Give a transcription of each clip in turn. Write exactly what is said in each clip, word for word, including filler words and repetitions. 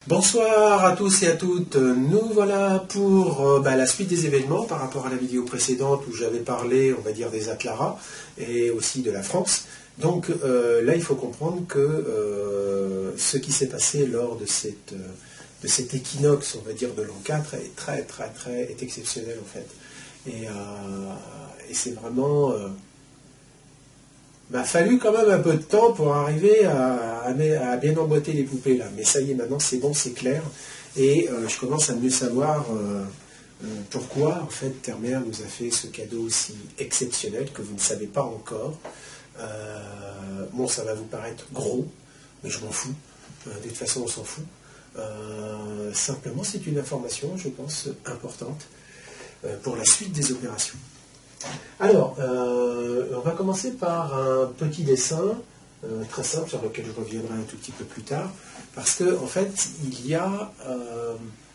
Bonsoir à tous et à toutes, nous voilà pour euh, bah, la suite des événements par rapport à la vidéo précédente où j'avais parlé, on va dire, des Atlara et aussi de la France. Donc euh, là il faut comprendre que euh, ce qui s'est passé lors de, cette, euh, de cet équinoxe, on va dire, de l'an quatre est très très très est exceptionnel en fait. Et, euh, et c'est vraiment... Euh, Il m'a fallu quand même un peu de temps pour arriver à, à, à bien emboîter les poupées là. Mais ça y est, maintenant c'est bon, c'est clair. Et euh, je commence à mieux savoir euh, euh, pourquoi en fait Terre-Mère nous a fait ce cadeau aussi exceptionnel que vous ne savez pas encore. Euh, bon, ça va vous paraître gros, mais je m'en fous. Euh, de toute façon, on s'en fout. Euh, simplement, c'est une information, je pense, importante euh, pour la suite des opérations. Alors, euh, on va commencer par un petit dessin euh, très simple sur lequel je reviendrai un tout petit peu plus tard, parce que en fait, il y a euh,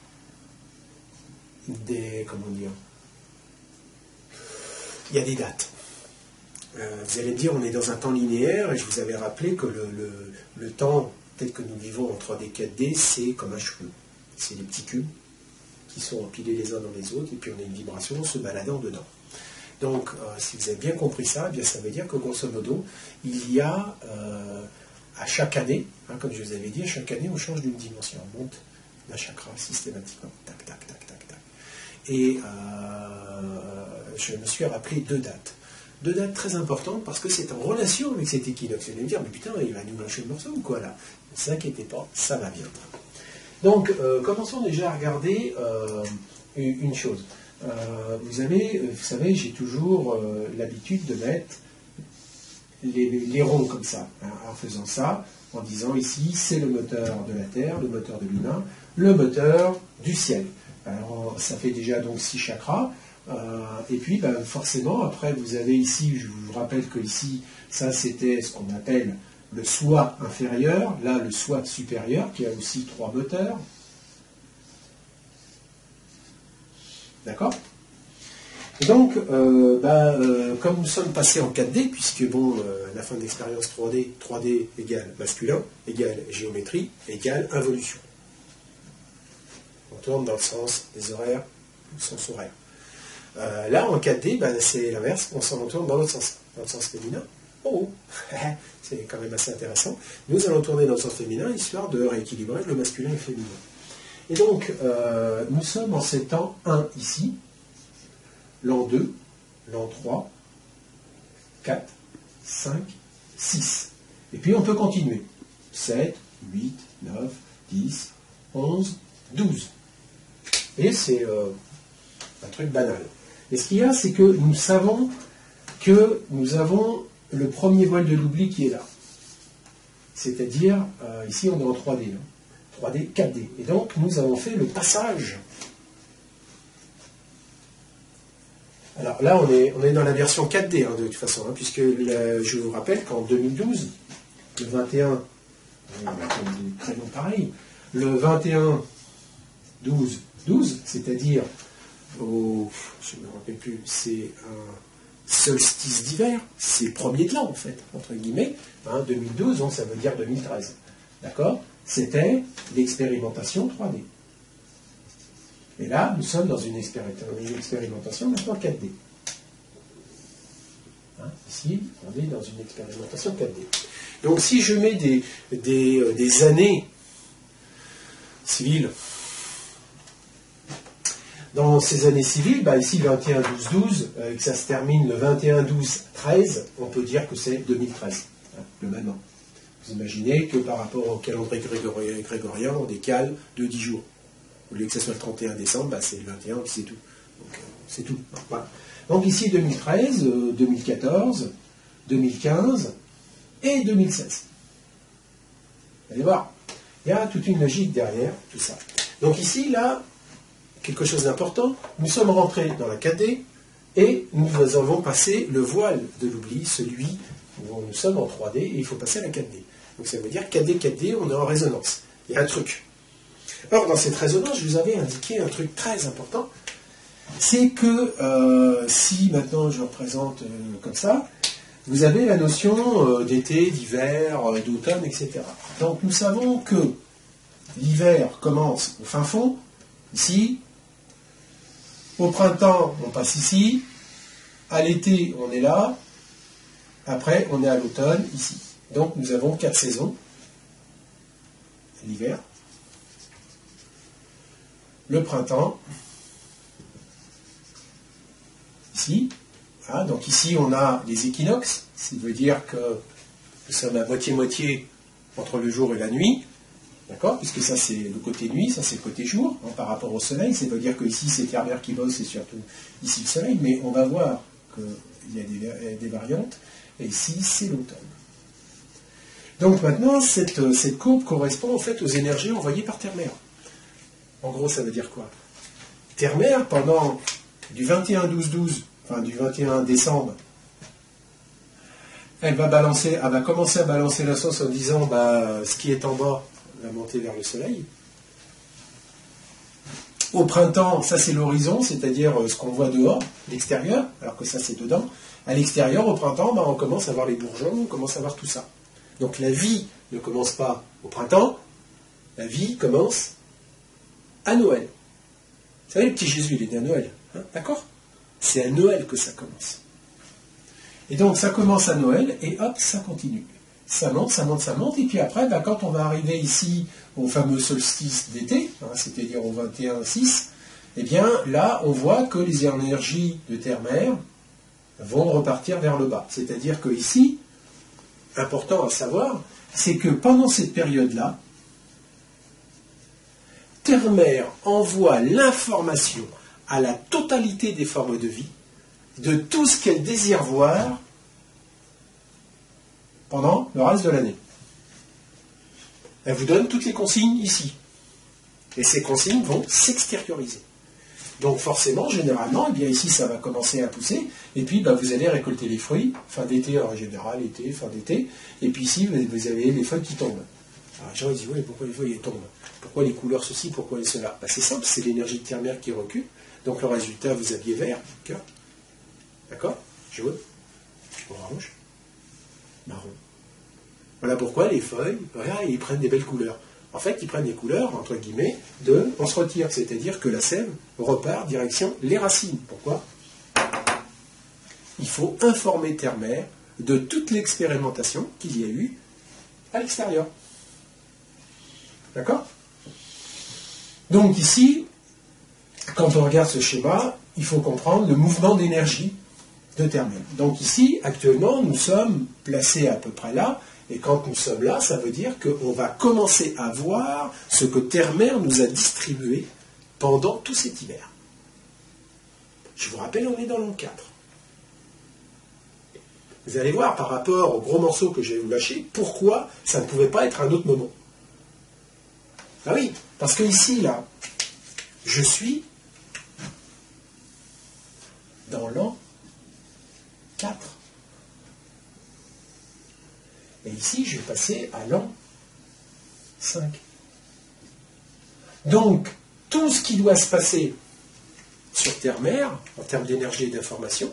des, comment dire, il y a des dates. Euh, vous allez me dire, on est dans un temps linéaire, et je vous avais rappelé que le, le, le temps tel que nous vivons en trois D, quatre D, c'est comme un cheveu. C'est des petits cubes qui sont empilés les uns dans les autres, et puis on a une vibration se baladant dedans. Donc, euh, si vous avez bien compris ça, eh bien, ça veut dire que, grosso modo, il y a, euh, à chaque année, hein, comme je vous avais dit, à chaque année, on change d'une dimension, on monte d'un chakra systématiquement, tac, tac, tac, tac, tac. Et euh, je me suis rappelé deux dates. Deux dates très importantes, parce que c'est en relation avec cet équinoxe. Vous allez me dire, mais putain, il va nous lâcher le morceau ou quoi, là? Ne vous inquiétez pas, ça va viendra. Donc, euh, commençons déjà à regarder euh, une chose. Euh, vous, avez, vous savez, j'ai toujours euh, l'habitude de mettre les, les ronds comme ça, hein, en faisant ça, en disant ici, c'est le moteur de la Terre, le moteur de l'humain, le moteur du ciel. Alors, ça fait déjà donc six chakras, euh, et puis ben, forcément, après, vous avez ici, je vous rappelle que ici, ça c'était ce qu'on appelle le soi inférieur, là le soi supérieur, qui a aussi trois moteurs. D'accord? Et donc, euh, bah, euh, comme nous sommes passés en quatre D, puisque bon, euh, la fin de l'expérience trois D, trois D égale masculin, égale géométrie, égale involution. On tourne dans le sens des horaires, le sens horaire. Euh, là, en quatre D, bah, c'est l'inverse, on s'en tourne dans l'autre sens, dans le sens féminin. Oh, c'est quand même assez intéressant. Nous allons tourner dans le sens féminin, histoire de rééquilibrer le masculin et le féminin. Et donc, euh, nous sommes en ces temps un ici, l'an deux, l'an trois, quatre, cinq, six. Et puis on peut continuer. sept, huit, neuf, dix, onze, douze. Et c'est euh, un truc banal. Et ce qu'il y a, c'est que nous savons que nous avons le premier voile de l'oubli qui est là. C'est-à-dire, euh, ici on est en trois D. Hein. trois D, quatre D. Et donc, nous avons fait le passage. Alors là, on est, on est dans la version quatre D, hein, de toute façon, hein, puisque la, je vous rappelle qu'en deux mille douze, le vingt et un, on a des prénoms pareils, le vingt et un, douze, douze, c'est-à-dire, au, je ne me rappelle plus, c'est un solstice d'hiver, c'est le premier de l'an, en fait, entre guillemets, hein, deux mille douze, donc ça veut dire deux mille treize. D'accord? C'était l'expérimentation trois D. Et là, nous sommes dans une, expéri une expérimentation maintenant quatre D. Hein, ici, on est dans une expérimentation quatre D. Donc, si je mets des, des, euh, des années civiles, dans ces années civiles, bah ici vingt et un douze douze, euh, et que ça se termine le vingt et un douze treize, on peut dire que c'est deux mille treize, hein, le même an. Vous imaginez que par rapport au calendrier grégorien, grégorien on décale de dix jours. Au lieu que ce soit le trente et un décembre, bah c'est le vingt et un, puis c'est tout. Donc, euh, c'est tout. Voilà. Donc ici deux mille treize, euh, deux mille quatorze, deux mille quinze et deux mille seize. Vous allez voir, il y a toute une logique derrière tout ça. Donc ici, là, quelque chose d'important, nous sommes rentrés dans la quatre D et nous avons passé le voile de l'oubli, celui où nous sommes en trois D et il faut passer à la quatre D. Donc ça veut dire quatre D, quatre D, on est en résonance. Il y a un truc. Or, dans cette résonance, je vous avais indiqué un truc très important, c'est que euh, si maintenant je représente euh, comme ça, vous avez la notion euh, d'été, d'hiver, euh, d'automne, et cetera. Donc nous savons que l'hiver commence au fin fond, ici. Au printemps, on passe ici. À l'été, on est là. Après, on est à l'automne, ici. Donc, nous avons quatre saisons. L'hiver. Le printemps. Ici. Voilà, donc ici, on a les équinoxes. Ça veut dire que nous sommes à moitié-moitié entre le jour et la nuit. D'accord? Puisque ça, c'est le côté nuit, ça, c'est le côté jour, hein, par rapport au soleil. Ça veut dire que ici, c'est Terre-Mer qui bosse, c'est surtout ici le soleil. Mais on va voir qu'il y a des, des variantes. Et ici, c'est l'automne. Donc maintenant, cette, cette courbe correspond en fait aux énergies envoyées par Terre-Mer. En gros, ça veut dire quoi? Terre-Mer, pendant du vingt et un douze douze, enfin du vingt et un décembre, elle va balancer, elle va commencer à balancer la sauce en disant bah, ce qui est en bas va monter vers le soleil. Au printemps, ça c'est l'horizon, c'est-à-dire ce qu'on voit dehors, l'extérieur, alors que ça c'est dedans. À l'extérieur, au printemps, bah, on commence à voir les bourgeons, on commence à voir tout ça. Donc la vie ne commence pas au printemps, la vie commence à Noël. Vous savez, le petit Jésus, il est né à Noël, hein, d'accord? C'est à Noël que ça commence. Et donc ça commence à Noël, et hop, ça continue. Ça monte, ça monte, ça monte, et puis après, bah, quand on va arriver ici au fameux solstice d'été, hein, c'est-à-dire au vingt et un six, eh bien là, on voit que les énergies de Terre-Mer vont repartir vers le bas. C'est-à-dire que ici, important à savoir, c'est que pendant cette période-là, Terre-Mer envoie l'information à la totalité des formes de vie de tout ce qu'elle désire voir pendant le reste de l'année. Elle vous donne toutes les consignes ici. Et ces consignes vont s'extérioriser. Donc forcément, généralement, eh bien ici ça va commencer à pousser, et puis bah, vous allez récolter les fruits, fin d'été en général, été, fin d'été, et puis ici vous avez les feuilles qui tombent. Alors les gens ils disent, oui, pourquoi les feuilles tombent? Pourquoi les couleurs ceci, pourquoi cela? Bah, c'est simple, c'est l'énergie de Terre-Mer qui recule, donc le résultat, vous aviez vert, cœur, d'accord, jaune, orange, marron. Voilà pourquoi les feuilles, regarde, ils prennent des belles couleurs. En fait, ils prennent des couleurs, entre guillemets, de on se retire, c'est-à-dire que la sève repart direction les racines. Pourquoi? Il faut informer Terre-Mer de toute l'expérimentation qu'il y a eu à l'extérieur. D'accord? Donc ici, quand on regarde ce schéma, il faut comprendre le mouvement d'énergie de Terre-Mer. Donc ici, actuellement, nous sommes placés à peu près là. Et quand nous sommes là, ça veut dire qu'on va commencer à voir ce que Terre-Mer nous a distribué pendant tout cet hiver. Je vous rappelle, on est dans l'an quatre. Vous allez voir par rapport au gros morceau que je vais vous lâcher, pourquoi ça ne pouvait pas être un autre moment. Ah oui, parce que ici, là, je suis dans l'an quatre. Et ici, je vais passer à l'an cinq. Donc, tout ce qui doit se passer sur Terre-Mer, en termes d'énergie et d'information,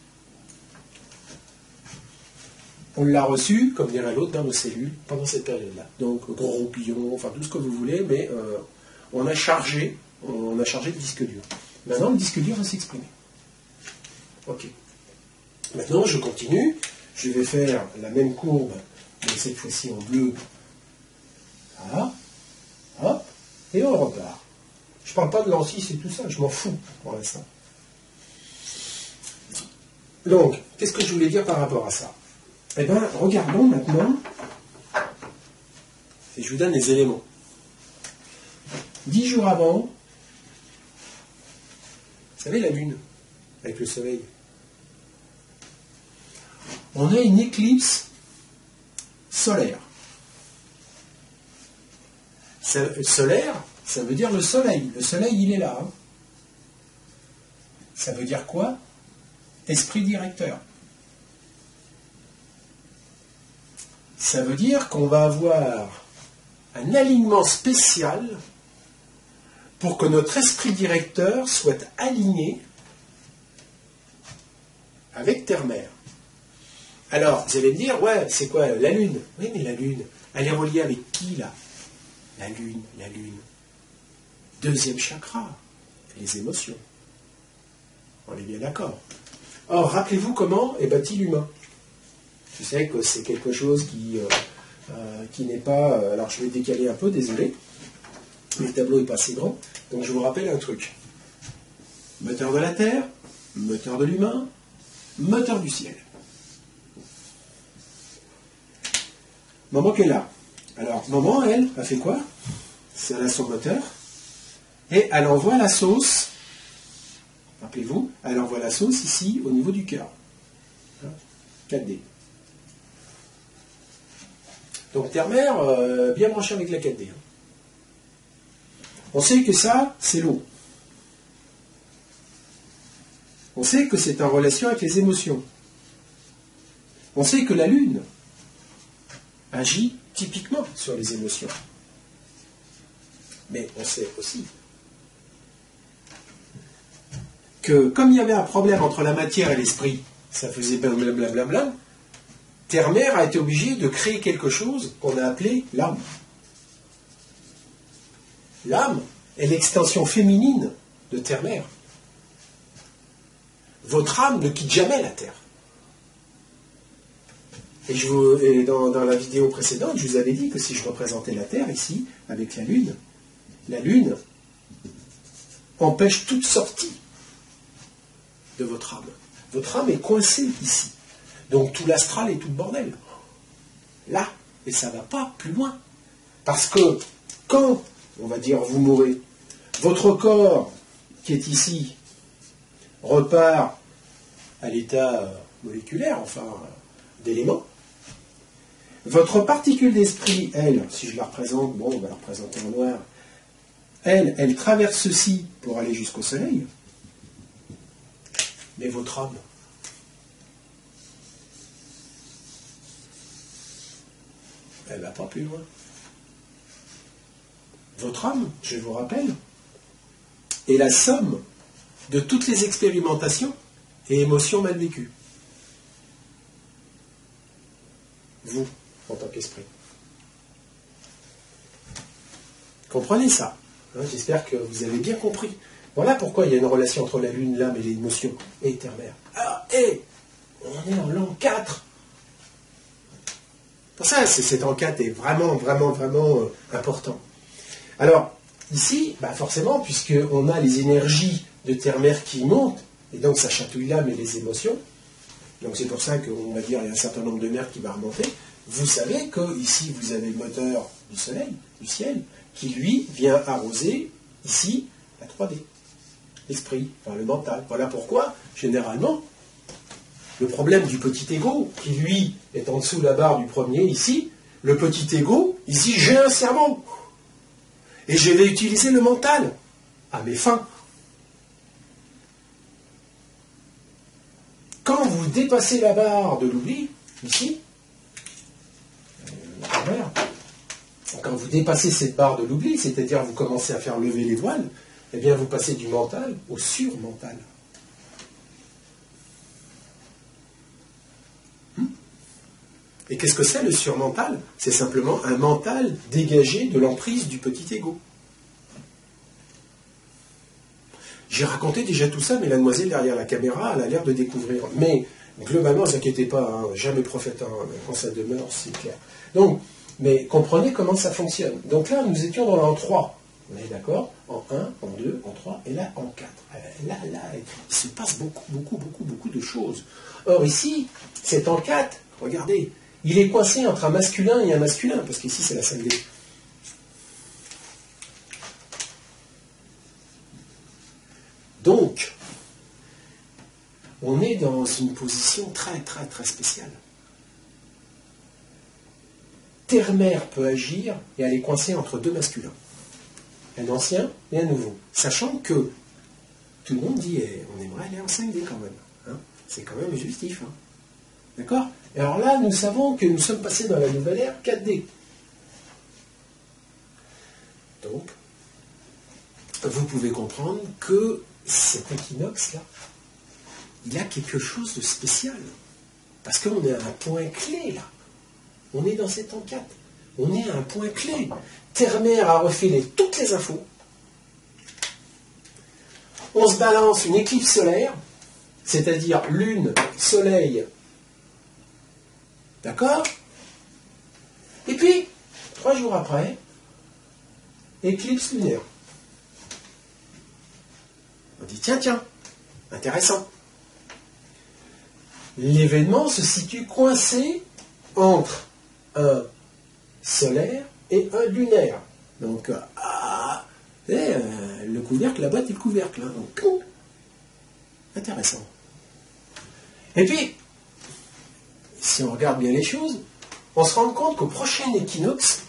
on l'a reçu, comme dirait l'autre, dans nos cellules pendant cette période-là. Donc, gros roupillon, enfin tout ce que vous voulez, mais euh, on a chargé, on a chargé le disque dur. Maintenant, le disque dur va s'exprimer. Ok. Maintenant, je continue. Je vais faire la même courbe, mais cette fois-ci en bleu. Voilà. Hop. Et on repart. Je ne parle pas de l'an six et tout ça, je m'en fous pour l'instant. Donc, qu'est-ce que je voulais dire par rapport à ça? Eh bien, regardons maintenant, et je vous donne les éléments. Dix jours avant, vous savez, la Lune, avec le Soleil, on a une éclipse solaire. Solaire, ça veut dire le Soleil. Le Soleil, il est là. Hein. Ça veut dire quoi? Esprit directeur. Ça veut dire qu'on va avoir un alignement spécial pour que notre esprit directeur soit aligné avec Terre-Mer. Alors, vous allez me dire, ouais, c'est quoi la Lune? Oui, mais la Lune, elle est reliée avec qui, là? la lune, la lune. Deuxième chakra, les émotions. On est bien d'accord. Or, rappelez-vous comment est bâti l'humain. Je sais que c'est quelque chose qui, euh, euh, qui n'est pas... Euh, alors, je vais décaler un peu, désolé. Le tableau n'est pas assez grand. Donc, je vous rappelle un truc. Moteur de la Terre, moteur de l'humain, moteur du ciel. Maman qui est là. Alors, maman, elle, a fait quoi? C'est là son moteur. Et elle envoie la sauce, rappelez-vous, elle envoie la sauce ici, au niveau du cœur. quatre D. Donc, terre-mère, euh, bien branché avec la quatre D. On sait que ça, c'est l'eau. On sait que c'est en relation avec les émotions. On sait que la Lune agit typiquement sur les émotions. Mais on sait aussi que comme il y avait un problème entre la matière et l'esprit, ça faisait blablabla, Terre-Mère a été obligée de créer quelque chose qu'on a appelé l'âme. L'âme est l'extension féminine de Terre-Mère. Votre âme ne quitte jamais la Terre. Et, je vous, et dans, dans la vidéo précédente, je vous avais dit que si je représentais la Terre ici, avec la Lune, la Lune empêche toute sortie de votre âme. Votre âme est coincée ici. Donc tout l'astral est tout le bordel. Là. Et ça ne va pas plus loin. Parce que quand, on va dire, vous mourrez, votre corps qui est ici repart à l'état moléculaire, enfin, d'éléments. Votre particule d'esprit, elle, si je la représente, bon, on va la représenter en noir, elle, elle traverse ceci pour aller jusqu'au soleil. Mais votre âme, elle ne va pas plus loin. Votre âme, je vous rappelle, est la somme de toutes les expérimentations et émotions mal vécues. Vous, en tant qu'esprit. Comprenez ça. Hein, j'espère que vous avez bien compris. Voilà pourquoi il y a une relation entre la Lune, l'âme et l'émotion et Terre-Mère. Ah, et on est en l'an quatre. Pour ça, cet an quatre est vraiment, vraiment, vraiment euh, important. Alors, ici, bah forcément, puisqu'on a les énergies de Terre-Mère qui montent, et donc ça chatouille l'âme et les émotions, donc c'est pour ça qu'on va dire qu'il y a un certain nombre de mers qui va remonter, vous savez que ici vous avez le moteur du soleil, du ciel, qui lui vient arroser ici la trois D, l'esprit, enfin le mental. Voilà pourquoi, généralement, le problème du petit ego, qui lui est en dessous la barre du premier ici, le petit ego, ici j'ai un cerveau, et je vais utiliser le mental à mes fins. Quand vous dépassez la barre de l'oubli, ici, euh, quand vous dépassez cette barre de l'oubli, c'est-à-dire vous commencez à faire lever les voiles, eh bien vous passez du mental au surmental. Hmm? Et qu'est-ce que c'est le surmental? C'est simplement un mental dégagé de l'emprise du petit ego. J'ai raconté déjà tout ça, mais la demoiselle derrière la caméra, elle a l'air de découvrir. Mais globalement, ne vous inquiétez pas, hein, jamais prophète hein, quand ça demeure, c'est clair. Donc, mais comprenez comment ça fonctionne. Donc là, nous étions dans l'an trois. On est d'accord? En un, en deux, en trois, et là, en quatre. Là, là, il se passe beaucoup, beaucoup, beaucoup, beaucoup de choses. Or, ici, c'est en quatre, regardez, il est coincé entre un masculin et un masculin, parce qu'ici, c'est la cinq D. Donc, on est dans une position très, très, très spéciale. Terre-Mère peut agir et elle est coincée entre deux masculins. Un ancien et un nouveau. Sachant que tout le monde dit eh, on aimerait aller en cinq D quand même. Hein, c'est quand même justif. Hein. D'accord? Et alors là, nous savons que nous sommes passés dans la nouvelle ère quatre D. Donc, vous pouvez comprendre que cet équinoxe-là, il y a quelque chose de spécial. Parce qu'on est à un point clé, là. On est dans cet an quatre. On est à un point clé. Terre-Mère a refilé toutes les infos. On se balance une éclipse solaire, c'est-à-dire lune, soleil, d'accord? Et puis, trois jours après, éclipse lunaire. On dit, tiens, tiens, intéressant. L'événement se situe coincé entre un solaire et un lunaire. Donc, ah, et, euh, le couvercle, la boîte est le couvercle. Hein, donc, intéressant. Et puis, si on regarde bien les choses, on se rend compte qu'au prochain équinoxe,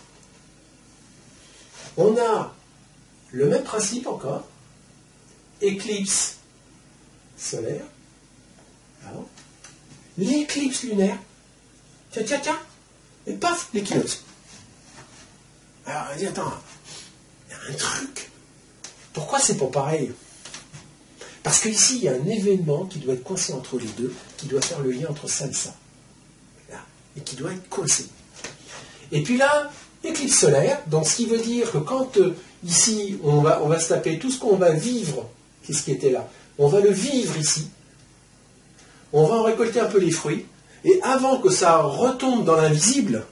on a le même principe encore, éclipse solaire, alors, l'éclipse lunaire, tiens, tiens, tiens, et paf, l'équinoxe. Alors, on dit, attends, il y a un truc. Pourquoi c'est pas pareil? Parce qu'ici, il y a un événement qui doit être coincé entre les deux, qui doit faire le lien entre ça et ça. Là, et qui doit être coincé. Et puis là, éclipse solaire, donc ce qui veut dire que quand euh, ici, on va, on va se taper tout ce qu'on va vivre, qu'est-ce qui était là, on va le vivre ici, on va en récolter un peu les fruits, et avant que ça retombe dans l'invisible,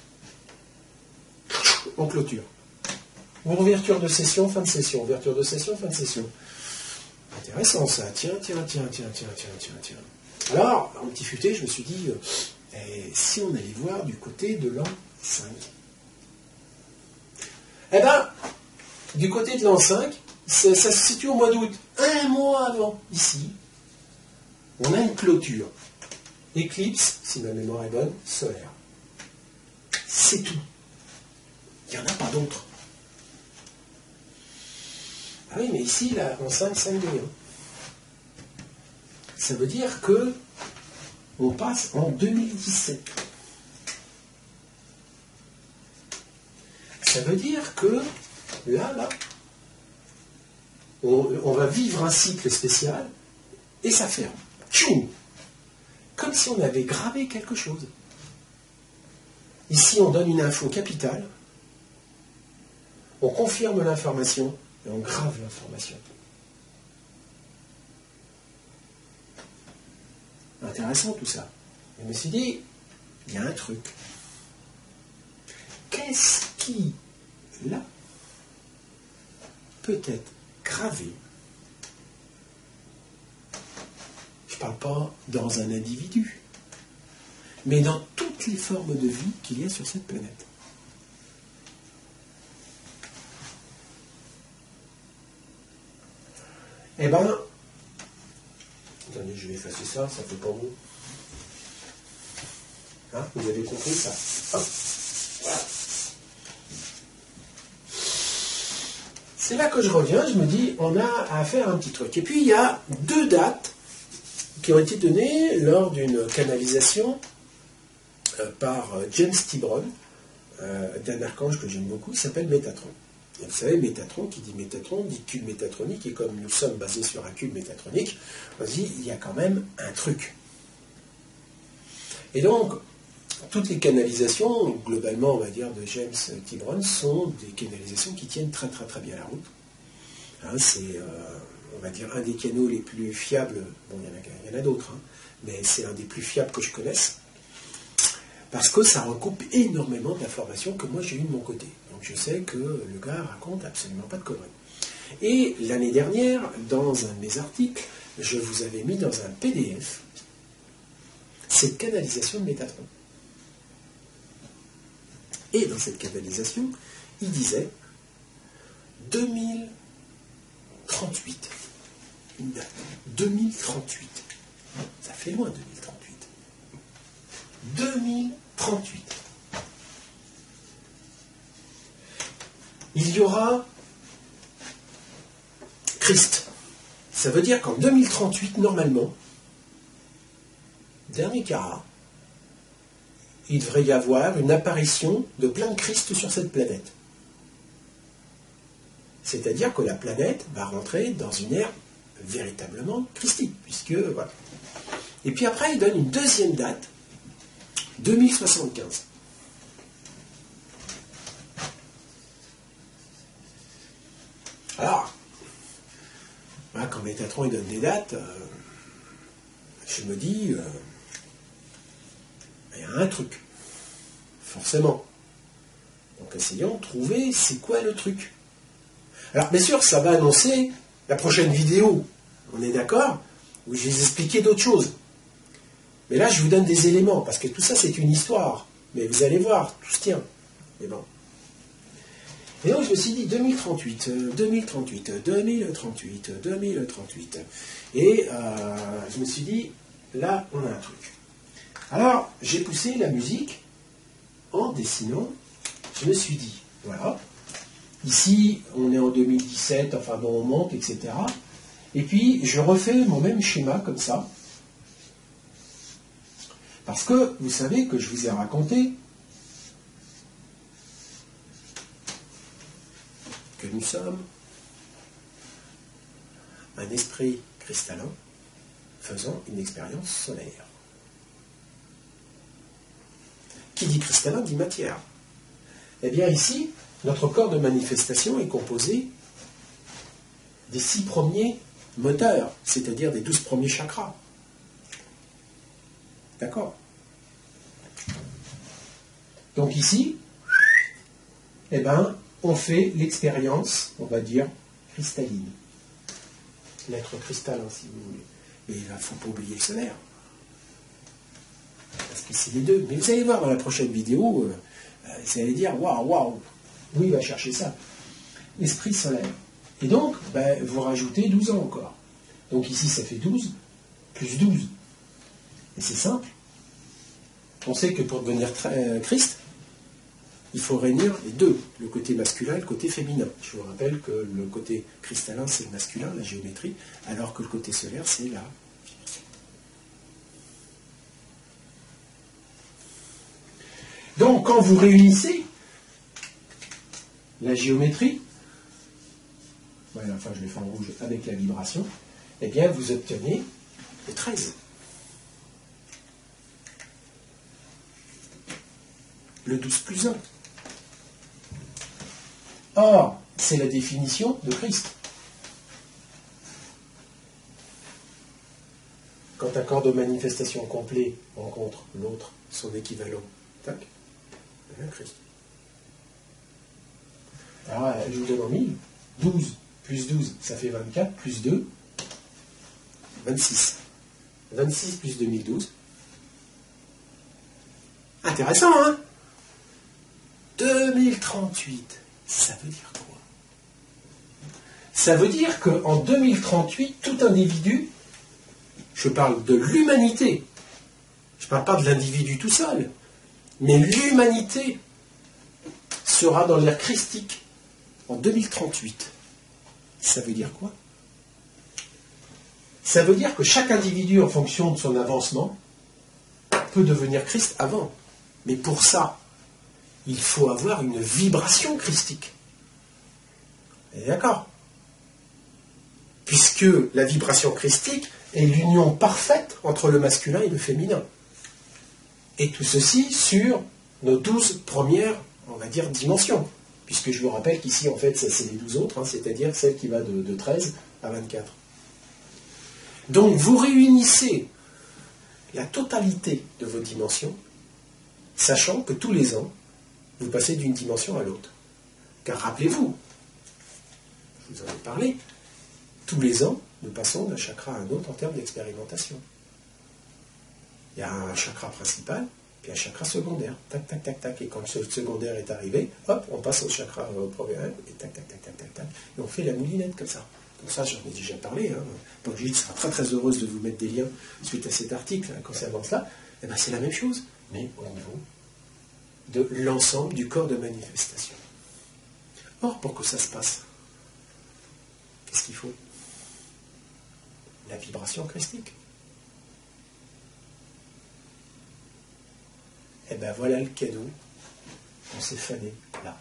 on clôture. Ouverture de session, fin de session, ouverture de session, fin de session. Intéressant ça, tiens, tiens, tiens, tiens, tiens, tiens, tiens, tiens. Alors, en petit futé, je me suis dit, euh, eh, si on allait voir du côté de l'an cinq. Eh bien, du côté de l'an cinq, ça, ça se situe au mois d'août, un mois avant, ici, on a une clôture. Éclipse, si ma mémoire est bonne, solaire. C'est tout. Il n'y en a pas d'autre. Ah oui, mais ici, là, en cinq, cinq D. Hein. Ça veut dire que on passe en deux mille dix-sept. Ça veut dire que là, là, on, on va vivre un cycle spécial et ça ferme. Tchoum, comme si on avait gravé quelque chose. Ici, on donne une info capitale, on confirme l'information et on grave l'information. Intéressant tout ça. Je me suis dit, il y a un truc. Qu'est-ce qui, là, peut être gravé? Je ne parle pas dans un individu, mais dans toutes les formes de vie qu'il y a sur cette planète. Eh bien, attendez, je vais effacer ça, ça fait pas beau. Hein, vous avez compris ça? Hop, voilà. C'est là que je reviens, je me dis, on a à faire un petit truc. Et puis, il y a deux dates qui ont été données lors d'une canalisation euh, par James Tibron, euh, d'un archange que j'aime beaucoup, qui s'appelle Métatron. Et vous savez, Métatron, qui dit Métatron, dit cube métatronique, et comme nous sommes basés sur un cube métatronique, on se dit, il y a quand même un truc. Et donc, toutes les canalisations, globalement, on va dire, de James Tibron, sont des canalisations qui tiennent très très très bien la route. Hein, c'est, euh, on va dire, un des canaux les plus fiables, bon, il y en a, il y en a d'autres, hein, mais c'est un des plus fiables que je connaisse, parce que ça recoupe énormément d'informations que moi j'ai eues de mon côté. Donc je sais que le gars raconte absolument pas de conneries. Et l'année dernière, dans un de mes articles, je vous avais mis dans un P D F cette canalisation de Métatron. Et dans cette canalisation, il disait deux mille trente-huit. Une date. deux mille trente-huit. Ça fait loin, deux mille trente-huit. deux mille trente-huit. Il y aura Christ. Ça veut dire qu'en deux mille trente-huit, normalement, dernier carat, il devrait y avoir une apparition de plein de Christ sur cette planète. C'est-à-dire que la planète va rentrer dans une ère véritablement christique, puisque, voilà. Et puis après, il donne une deuxième date, deux mille soixante-quinze. Alors, voilà, quand Métatron il donne des dates, euh, je me dis, euh, il y a un truc, forcément. Donc essayons de trouver c'est quoi le truc. Alors bien sûr, ça va annoncer la prochaine vidéo, on est d'accord, où je vais vous expliquer d'autres choses. Mais là, je vous donne des éléments, parce que tout ça, c'est une histoire. Mais vous allez voir, tout se tient. Mais bon. Et donc, je me suis dit deux mille trente-huit, deux mille trente-huit, deux mille trente-huit, deux mille trente-huit. Et euh, je me suis dit, là, on a un truc. Alors, j'ai poussé la musique en dessinant. Je me suis dit, voilà. Ici, on est en deux mille dix-sept, enfin bon, on monte, et cetera. Et puis, je refais mon même schéma comme ça. Parce que, vous savez que je vous ai raconté que nous sommes un esprit cristallin faisant une expérience solaire. Qui dit cristallin dit matière. Eh bien ici, notre corps de manifestation est composé des six premiers moteurs, c'est-à-dire des douze premiers chakras. D'accord? Donc ici, eh ben, on fait l'expérience, on va dire, cristalline. L'être cristallin, si vous voulez. Mais il ne faut pas oublier le solaire. Parce que c'est les deux. Mais vous allez voir dans la prochaine vidéo, euh, vous allez dire, waouh, waouh, où il va chercher ça? Esprit solaire. Et donc, ben, vous rajoutez douze ans encore. Donc ici, ça fait douze, plus douze. Et c'est simple. On sait que pour devenir euh, Christ, il faut réunir les deux, le côté masculin et le côté féminin. Je vous rappelle que le côté cristallin, c'est le masculin, la géométrie, alors que le côté solaire, c'est la vibration. Donc, quand vous réunissez la géométrie, voilà, enfin je l'ai fait en rouge avec la vibration, eh bien vous obtenez le treize. Le douze plus un. Or, c'est la définition de Christ. Quand un corps de manifestation complet rencontre l'autre, son équivalent, tac, c'est un Christ. Alors, je vous donne en mille. douze plus douze, ça fait vingt-quatre, plus deux, vingt-six. vingt-six plus deux mille douze. Intéressant, hein? deux mille trente-huit. Ça veut dire quoi? Ça veut dire qu'en deux mille trente-huit, tout individu, je parle de l'humanité, je ne parle pas de l'individu tout seul, mais l'humanité sera dans l'ère christique en deux mille trente-huit. Ça veut dire quoi? Ça veut dire que chaque individu, en fonction de son avancement, peut devenir Christ avant. Mais pour ça, il faut avoir une vibration christique. Vous êtes d'accord? Puisque la vibration christique est l'union parfaite entre le masculin et le féminin. Et tout ceci sur nos douze premières, on va dire, dimensions. Puisque je vous rappelle qu'ici, en fait, c'est les douze autres, hein, c'est-à-dire celle qui va de, de treize à vingt-quatre. Donc, vous réunissez la totalité de vos dimensions, sachant que tous les ans, vous passez d'une dimension à l'autre. Car rappelez-vous, je vous en ai parlé, tous les ans, nous passons d'un chakra à un autre en termes d'expérimentation. Il y a un chakra principal, puis un chakra secondaire. Tac, tac, tac, tac. Et quand ce secondaire est arrivé, hop, on passe au chakra au premier, et tac, tac, tac, tac, tac, tac. Et on fait la moulinette comme ça. Comme ça, j'en ai déjà parlé. Hein. Brigitte sera très très heureuse de vous mettre des liens suite à cet article hein, concernant cela. Et bien, c'est la même chose, mais au niveau de l'ensemble du corps de manifestation. Or, pour que ça se passe, qu'est-ce qu'il faut? La vibration christique. Et bien voilà le cadeau qu'on s'est fané là.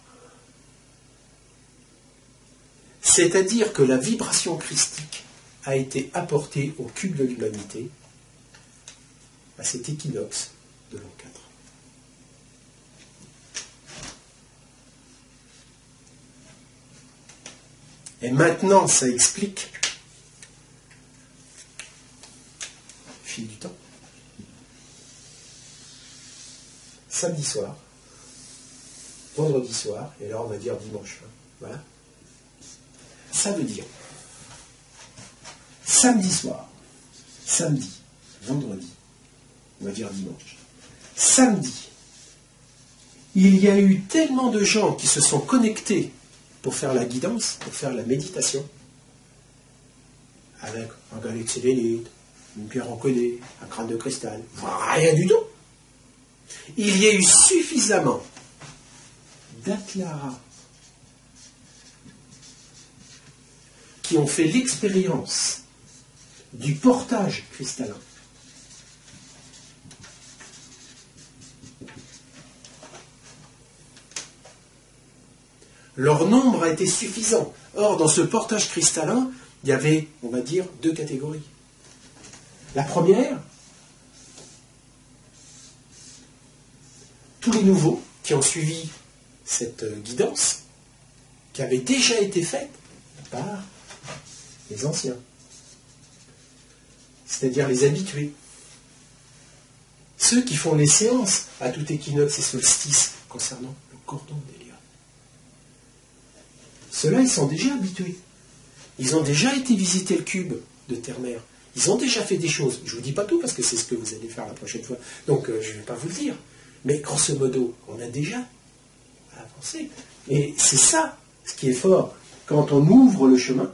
C'est-à-dire que la vibration christique a été apportée au cube de l'humanité à cet équinoxe de l'an quatre. Et maintenant, ça explique, au fil du temps, samedi soir, vendredi soir, et là on va dire dimanche. Hein, voilà. Ça veut dire samedi soir, samedi, vendredi, on va dire dimanche. Samedi, il y a eu tellement de gens qui se sont connectés pour faire la guidance, pour faire la méditation, avec un galet de sélénite, une pierre encodée, un crâne de cristal, rien du tout. Il y a eu suffisamment d'Atlara qui ont fait l'expérience du portage cristallin. Leur nombre a été suffisant. Or, dans ce portage cristallin, il y avait, on va dire, deux catégories. La première, tous les nouveaux qui ont suivi cette guidance, qui avait déjà été faite par les anciens, c'est-à-dire les habitués. Ceux qui font les séances à tout équinoxe et solstice concernant le cordon d'Hélios. Ceux-là, ils sont déjà habitués. Ils ont déjà été visiter le cube de Terre-Mère. Ils ont déjà fait des choses. Je ne vous dis pas tout parce que c'est ce que vous allez faire la prochaine fois. Donc, euh, je ne vais pas vous le dire. Mais grosso modo, on a déjà avancé. Et c'est ça, ce qui est fort. Quand on ouvre le chemin,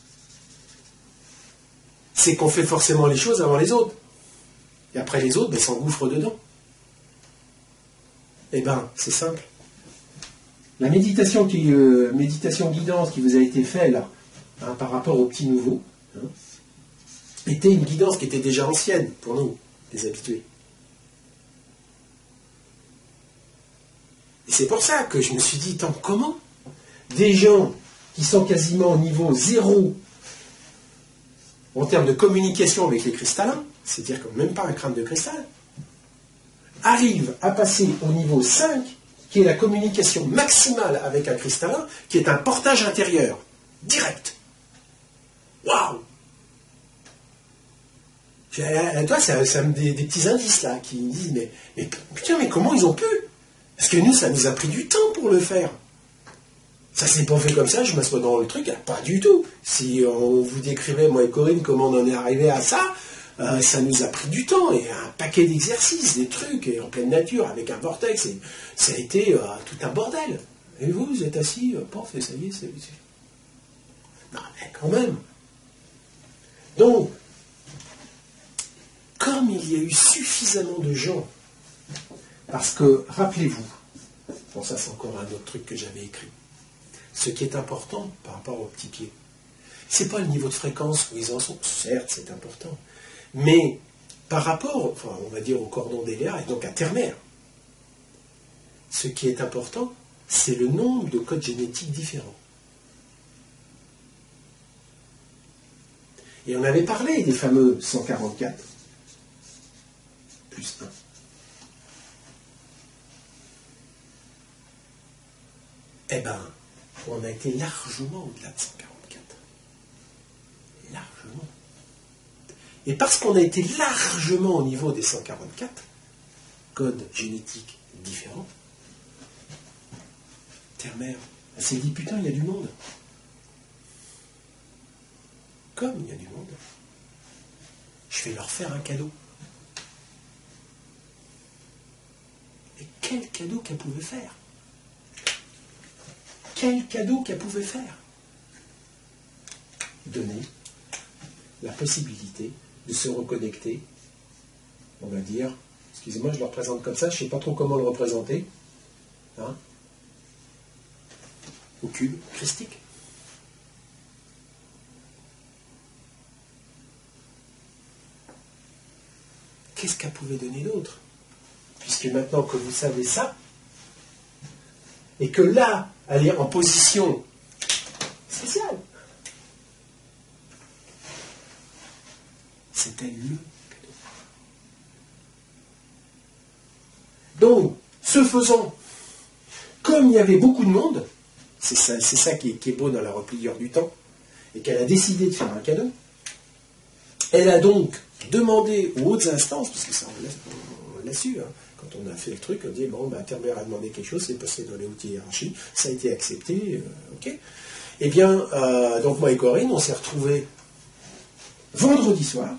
c'est qu'on fait forcément les choses avant les autres. Et après les autres, ben, s'engouffrent dedans. Eh bien, c'est simple. La méditation, qui, euh, méditation guidance qui vous a été faite là, hein, par rapport aux petits nouveaux, hein, était une guidance qui était déjà ancienne pour nous, les habitués. Et c'est pour ça que je me suis dit, tant comment des gens qui sont quasiment au niveau zéro en termes de communication avec les cristallins, c'est-à-dire que même pas un crâne de cristal, arrivent à passer au niveau cinq, qui est la communication maximale avec un cristallin, qui est un portage intérieur, direct. Waouh! Toi, ça, ça me des, des petits indices là, qui me disent, mais, mais putain, mais comment ils ont pu? Parce que nous, ça nous a pris du temps pour le faire. Ça s'est pas fait comme ça, je m'assois dans le truc, pas du tout. Si on vous décrivait, moi et Corinne, comment on en est arrivé à ça, euh, ça nous a pris du temps, et un paquet d'exercices, des trucs, et en pleine nature, avec un vortex, et ça a été euh, tout un bordel. Et vous, vous êtes assis, euh, pof, et ça y est, c'est... Non, mais quand même. Donc, comme il y a eu suffisamment de gens, parce que, rappelez-vous, bon ça c'est encore un autre truc que j'avais écrit, ce qui est important par rapport aux petits pieds, c'est pas le niveau de fréquence où ils en sont, certes c'est important, mais par rapport, enfin, on va dire au cordon d'Hélios et donc à Terre-Mère, ce qui est important, c'est le nombre de codes génétiques différents. Et on avait parlé des fameux cent quarante-quatre, plus un. Eh bien, on a été largement au-delà de cent quarante-quatre. Largement. Et parce qu'on a été largement au niveau des cent quarante-quatre, codes génétiques différents, Terre-Mère, elle s'est dit, putain, il y a du monde. Comme il y a du monde, je vais leur faire un cadeau. Et quel cadeau qu'elle pouvait faire? Quel cadeau qu'elle pouvait faire? Donner la possibilité de se reconnecter, on va dire, excusez-moi, je le représente comme ça, je ne sais pas trop comment le représenter, hein, au cube christique. Qu'est-ce qu'elle pouvait donner d'autre? Puisque maintenant que vous savez ça, et que là, elle est en position spéciale, c'était le cadeau. Donc, ce faisant, comme il y avait beaucoup de monde, C'est ça, c'est ça qui, est, qui est beau dans la repliure du temps, et qu'elle a décidé de faire un cadeau. Elle a donc demandé aux hautes instances, parce que ça on l'a, on l'a su, hein, quand on a fait le truc, on dit, bon, bah, Terre-Mère a demandé quelque chose, c'est passé dans les hautes hiérarchies, ça a été accepté, euh, ok. Eh bien, euh, donc moi et Corinne, on s'est retrouvés vendredi soir,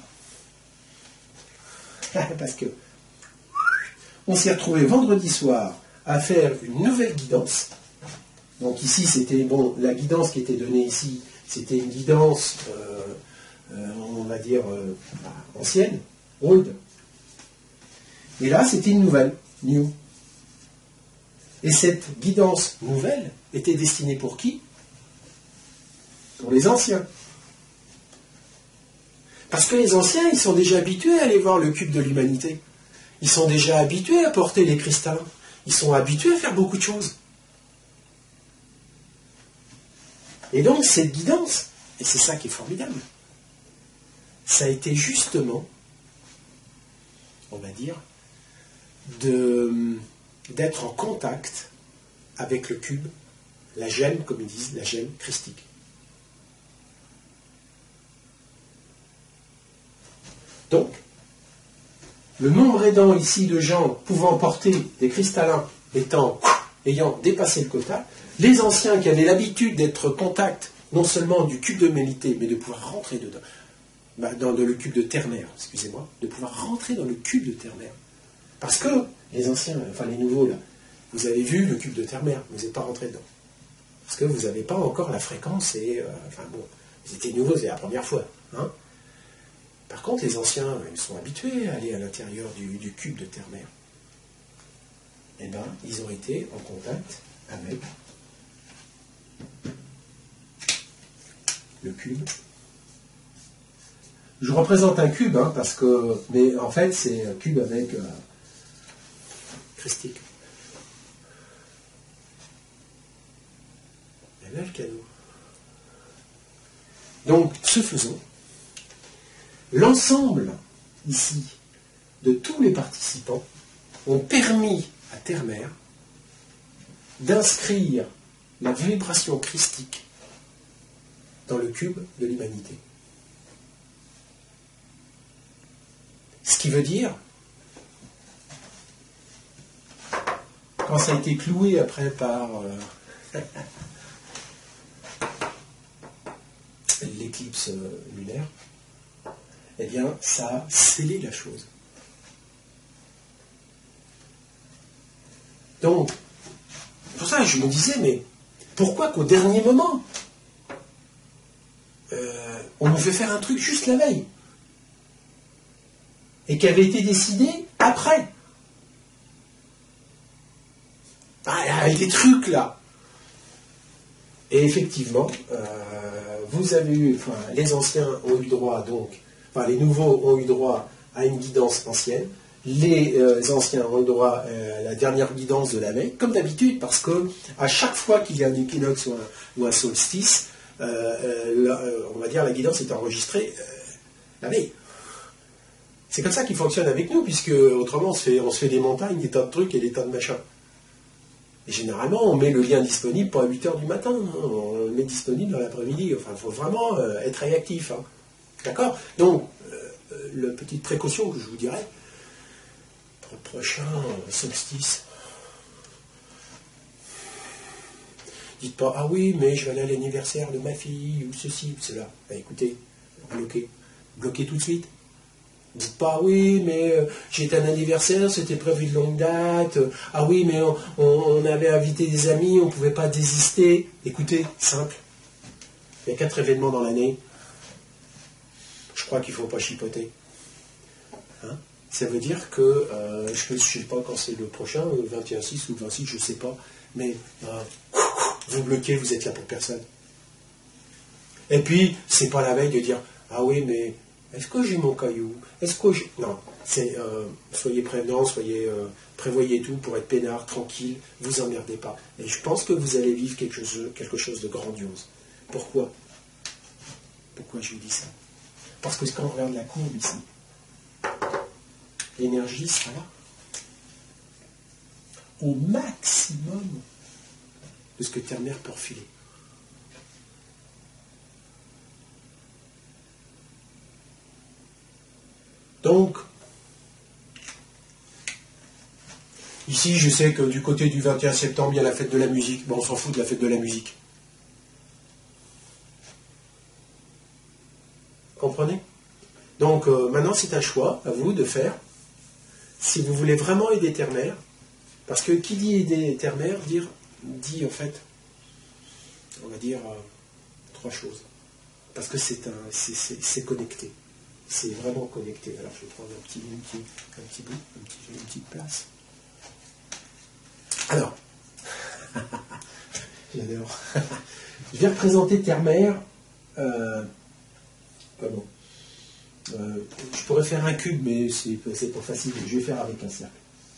parce que on s'est retrouvés vendredi soir à faire une nouvelle guidance. Donc ici, c'était, bon, la guidance qui était donnée ici, c'était une guidance, euh, euh, on va dire, euh, ancienne, old. Et là, c'était une nouvelle, new. Et cette guidance nouvelle était destinée pour qui? Pour les anciens. Parce que les anciens, ils sont déjà habitués à aller voir le cube de l'humanité. Ils sont déjà habitués à porter les cristallins. Ils sont habitués à faire beaucoup de choses. Et donc, cette guidance, et c'est ça qui est formidable, ça a été justement, on va dire, de, d'être en contact avec le cube, la gemme, comme ils disent, la gemme christique. Donc, le nombre aidant ici de gens pouvant porter des cristallins étant, ayant dépassé le quota, les anciens qui avaient l'habitude d'être en contact non seulement du cube de l'humanité, mais de pouvoir rentrer dedans, bah, dans le cube de Terre-Mère, excusez-moi, de pouvoir rentrer dans le cube de Terre-Mère. Parce que les anciens, enfin les nouveaux là, vous avez vu le cube de Terre-Mère, vous n'êtes pas rentré dedans. Parce que vous n'avez pas encore la fréquence et, euh, enfin bon, vous étiez nouveaux, c'est la première fois, hein. Par contre, les anciens, ils sont habitués à aller à l'intérieur du, du cube de Terre-Mère. Eh bien, ils ont été en contact avec le cube. Je représente un cube, hein, parce que, mais en fait, c'est un cube avec euh, christique. Et là, le cadeau. Donc, ce faisant, l'ensemble, ici, de tous les participants ont permis à Terre-Mère d'inscrire la vibration christique dans le cube de l'humanité. Ce qui veut dire, quand ça a été cloué après par euh, l'éclipse euh, lunaire, eh bien, ça a scellé la chose. Donc, pour ça, je me disais, mais pourquoi qu'au dernier moment, euh, on nous fait faire un truc juste la veille, et qui avait été décidé après. Ah, il y a des trucs là. Et effectivement, euh, vous avez eu, enfin, les anciens ont eu droit, donc, enfin, les nouveaux ont eu droit à une guidance ancienne. Les euh, anciens ont eu droit euh, à la dernière guidance de la veille, comme d'habitude, parce que à chaque fois qu'il y a un équinoxe ou un, ou un solstice, euh, euh, la, euh, on va dire la guidance est enregistrée euh, la veille. C'est comme ça qu'il fonctionne avec nous, puisque autrement on se fait, on se fait des montagnes, des tas de trucs et des tas de machins. Et généralement, on met le lien disponible pour à huit heures du matin, hein, on le met disponible dans l'après-midi. Enfin, il faut vraiment euh, être réactif. Hein. D'accord? Donc, euh, la petite précaution que je vous dirais, pour le prochain euh, solstice, dites pas, ah oui, mais je vais aller à l'anniversaire de ma fille, ou ceci, ou cela. Ben, écoutez, bloquez. Bloquez tout de suite. Dites pas, oui, mais euh, j'ai un anniversaire, c'était prévu de longue date. Euh, ah oui, mais on, on, on avait invité des amis, on ne pouvait pas désister. Écoutez, simple. Il y a quatre événements dans l'année. Je crois qu'il ne faut pas chipoter. Hein? Ça veut dire que, euh, je ne sais pas quand c'est le prochain, le vingt et un six ou le vingt-six, je ne sais pas, mais euh, vous bloquez, vous êtes là pour personne. Et puis, c'est pas la veille de dire, ah oui, mais est-ce que j'ai mon caillou? Est-ce que j'ai... Non, c'est, euh, soyez prévenants, soyez, euh, prévoyez tout pour être peinard, tranquille, vous emmerdez pas. Et je pense que vous allez vivre quelque chose, quelque chose de grandiose. Pourquoi? Pourquoi je vous dis ça? Parce que quand on regarde la courbe ici, l'énergie sera là. Au maximum de ce que terre-mère peut refiler. Donc, ici, je sais que du côté du vingt et un septembre, il y a la fête de la musique. Bon, on s'en fout de la fête de la musique. Comprenez? Donc, euh, maintenant, c'est un choix à vous de faire. Si vous voulez vraiment aider terre-mère, parce que qui dit aider terre-mère, dire, dit en fait, on va dire, euh, trois choses. Parce que c'est un, c'est, c'est, c'est connecté. C'est vraiment connecté. Alors, je vais prendre un petit, un petit, un petit bout, un petit, une petite place. Alors, j'adore. Je vais représenter terre-mère. Euh, comment euh, Je pourrais faire un cube, mais c'est, c'est pas facile. Je vais faire avec un cercle.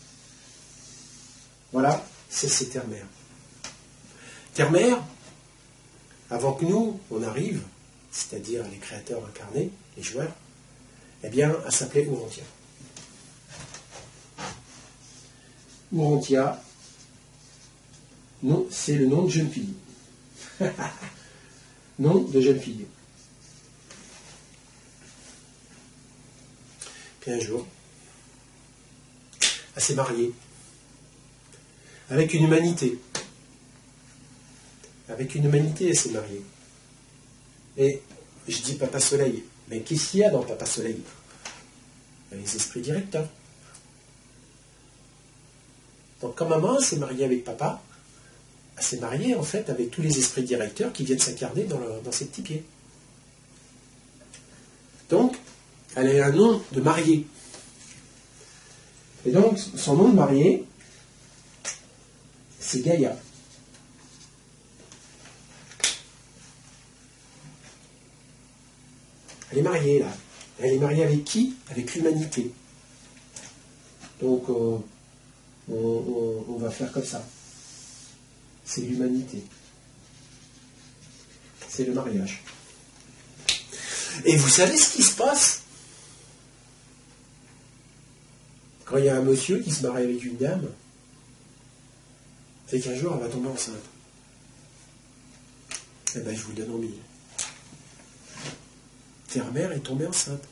Voilà, c'est, c'est terre-mère. Terre-mère, avant que nous, on arrive, c'est-à-dire les créateurs incarnés, les joueurs, eh bien, elle s'appelait Urantia. Urantia, non, c'est le nom de jeune fille. Nom de jeune fille. Puis un jour, elle s'est mariée avec une humanité. Avec une humanité, elle s'est mariée. Et je dis Papa Soleil, mais qu'est-ce qu'il y a dans Papa Soleil? Les esprits directeurs. Donc quand maman s'est mariée avec papa, elle s'est mariée en fait avec tous les esprits directeurs qui viennent s'incarner dans, le, dans ses petits pieds. Donc, elle a un nom de mariée. Et donc, son nom de mariée, c'est Gaïa. Elle est mariée, là. Elle est mariée avec qui? Avec l'humanité. Donc, euh, on, on, on va faire comme ça. C'est l'humanité. C'est le mariage. Et vous savez ce qui se passe quand il y a un monsieur qui se marie avec une dame? C'est qu'un jour, elle va tomber enceinte. Eh bien, je vous le donne en mille. Terre-mère est tombée enceinte.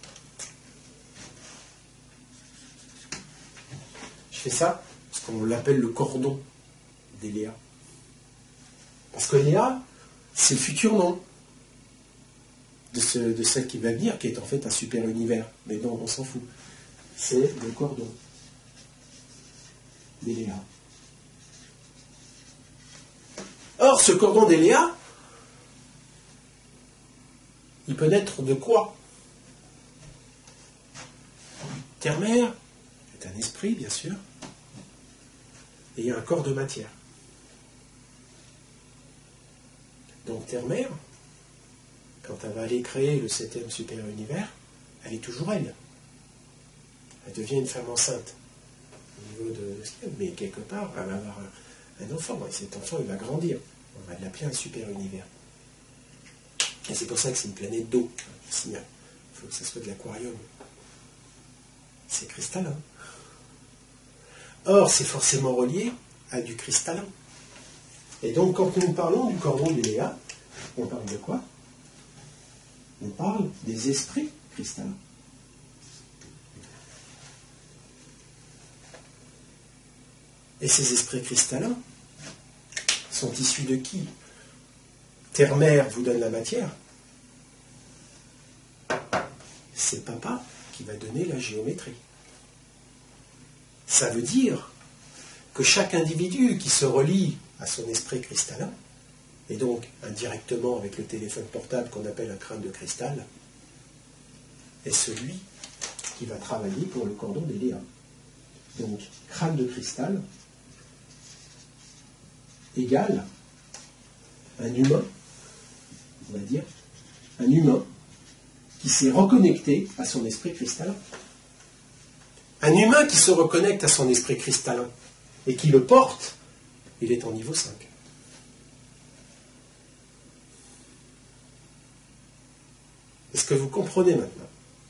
Je fais ça parce qu'on l'appelle le cordon des Léa. Parce que Léa, c'est le futur nom de, ce, de celle qui va venir, qui est en fait un super univers. Mais non, on s'en fout. C'est le cordon des Léa. Or, ce cordon des Léa, il peut naître de quoi? Terre-mère est un esprit, bien sûr, et il y a un corps de matière. Donc Terre-mère, quand elle va aller créer le septième super univers, elle est toujours elle. Elle devient une femme enceinte au niveau de ce qu'il y a, mais quelque part, elle va avoir un, un enfant, et cet enfant, il va grandir. On va l'appeler un super univers. Et c'est pour ça que c'est une planète d'eau. Il faut que ça soit de l'aquarium. C'est cristallin. Or, c'est forcément relié à du cristallin. Et donc, quand nous parlons du cordon des Léa, on parle de quoi? On parle des esprits cristallins. Et ces esprits cristallins sont issus de qui? Terre-mère vous donne la matière. C'est papa qui va donner la géométrie. Ça veut dire que chaque individu qui se relie à son esprit cristallin, et donc indirectement avec le téléphone portable qu'on appelle un crâne de cristal, est celui qui va travailler pour le cordon des Léa. Donc, crâne de cristal égale un humain, on va dire, un humain qui s'est reconnecté à son esprit cristallin. Un humain qui se reconnecte à son esprit cristallin et qui le porte, il est en niveau cinq. Est-ce que vous comprenez maintenant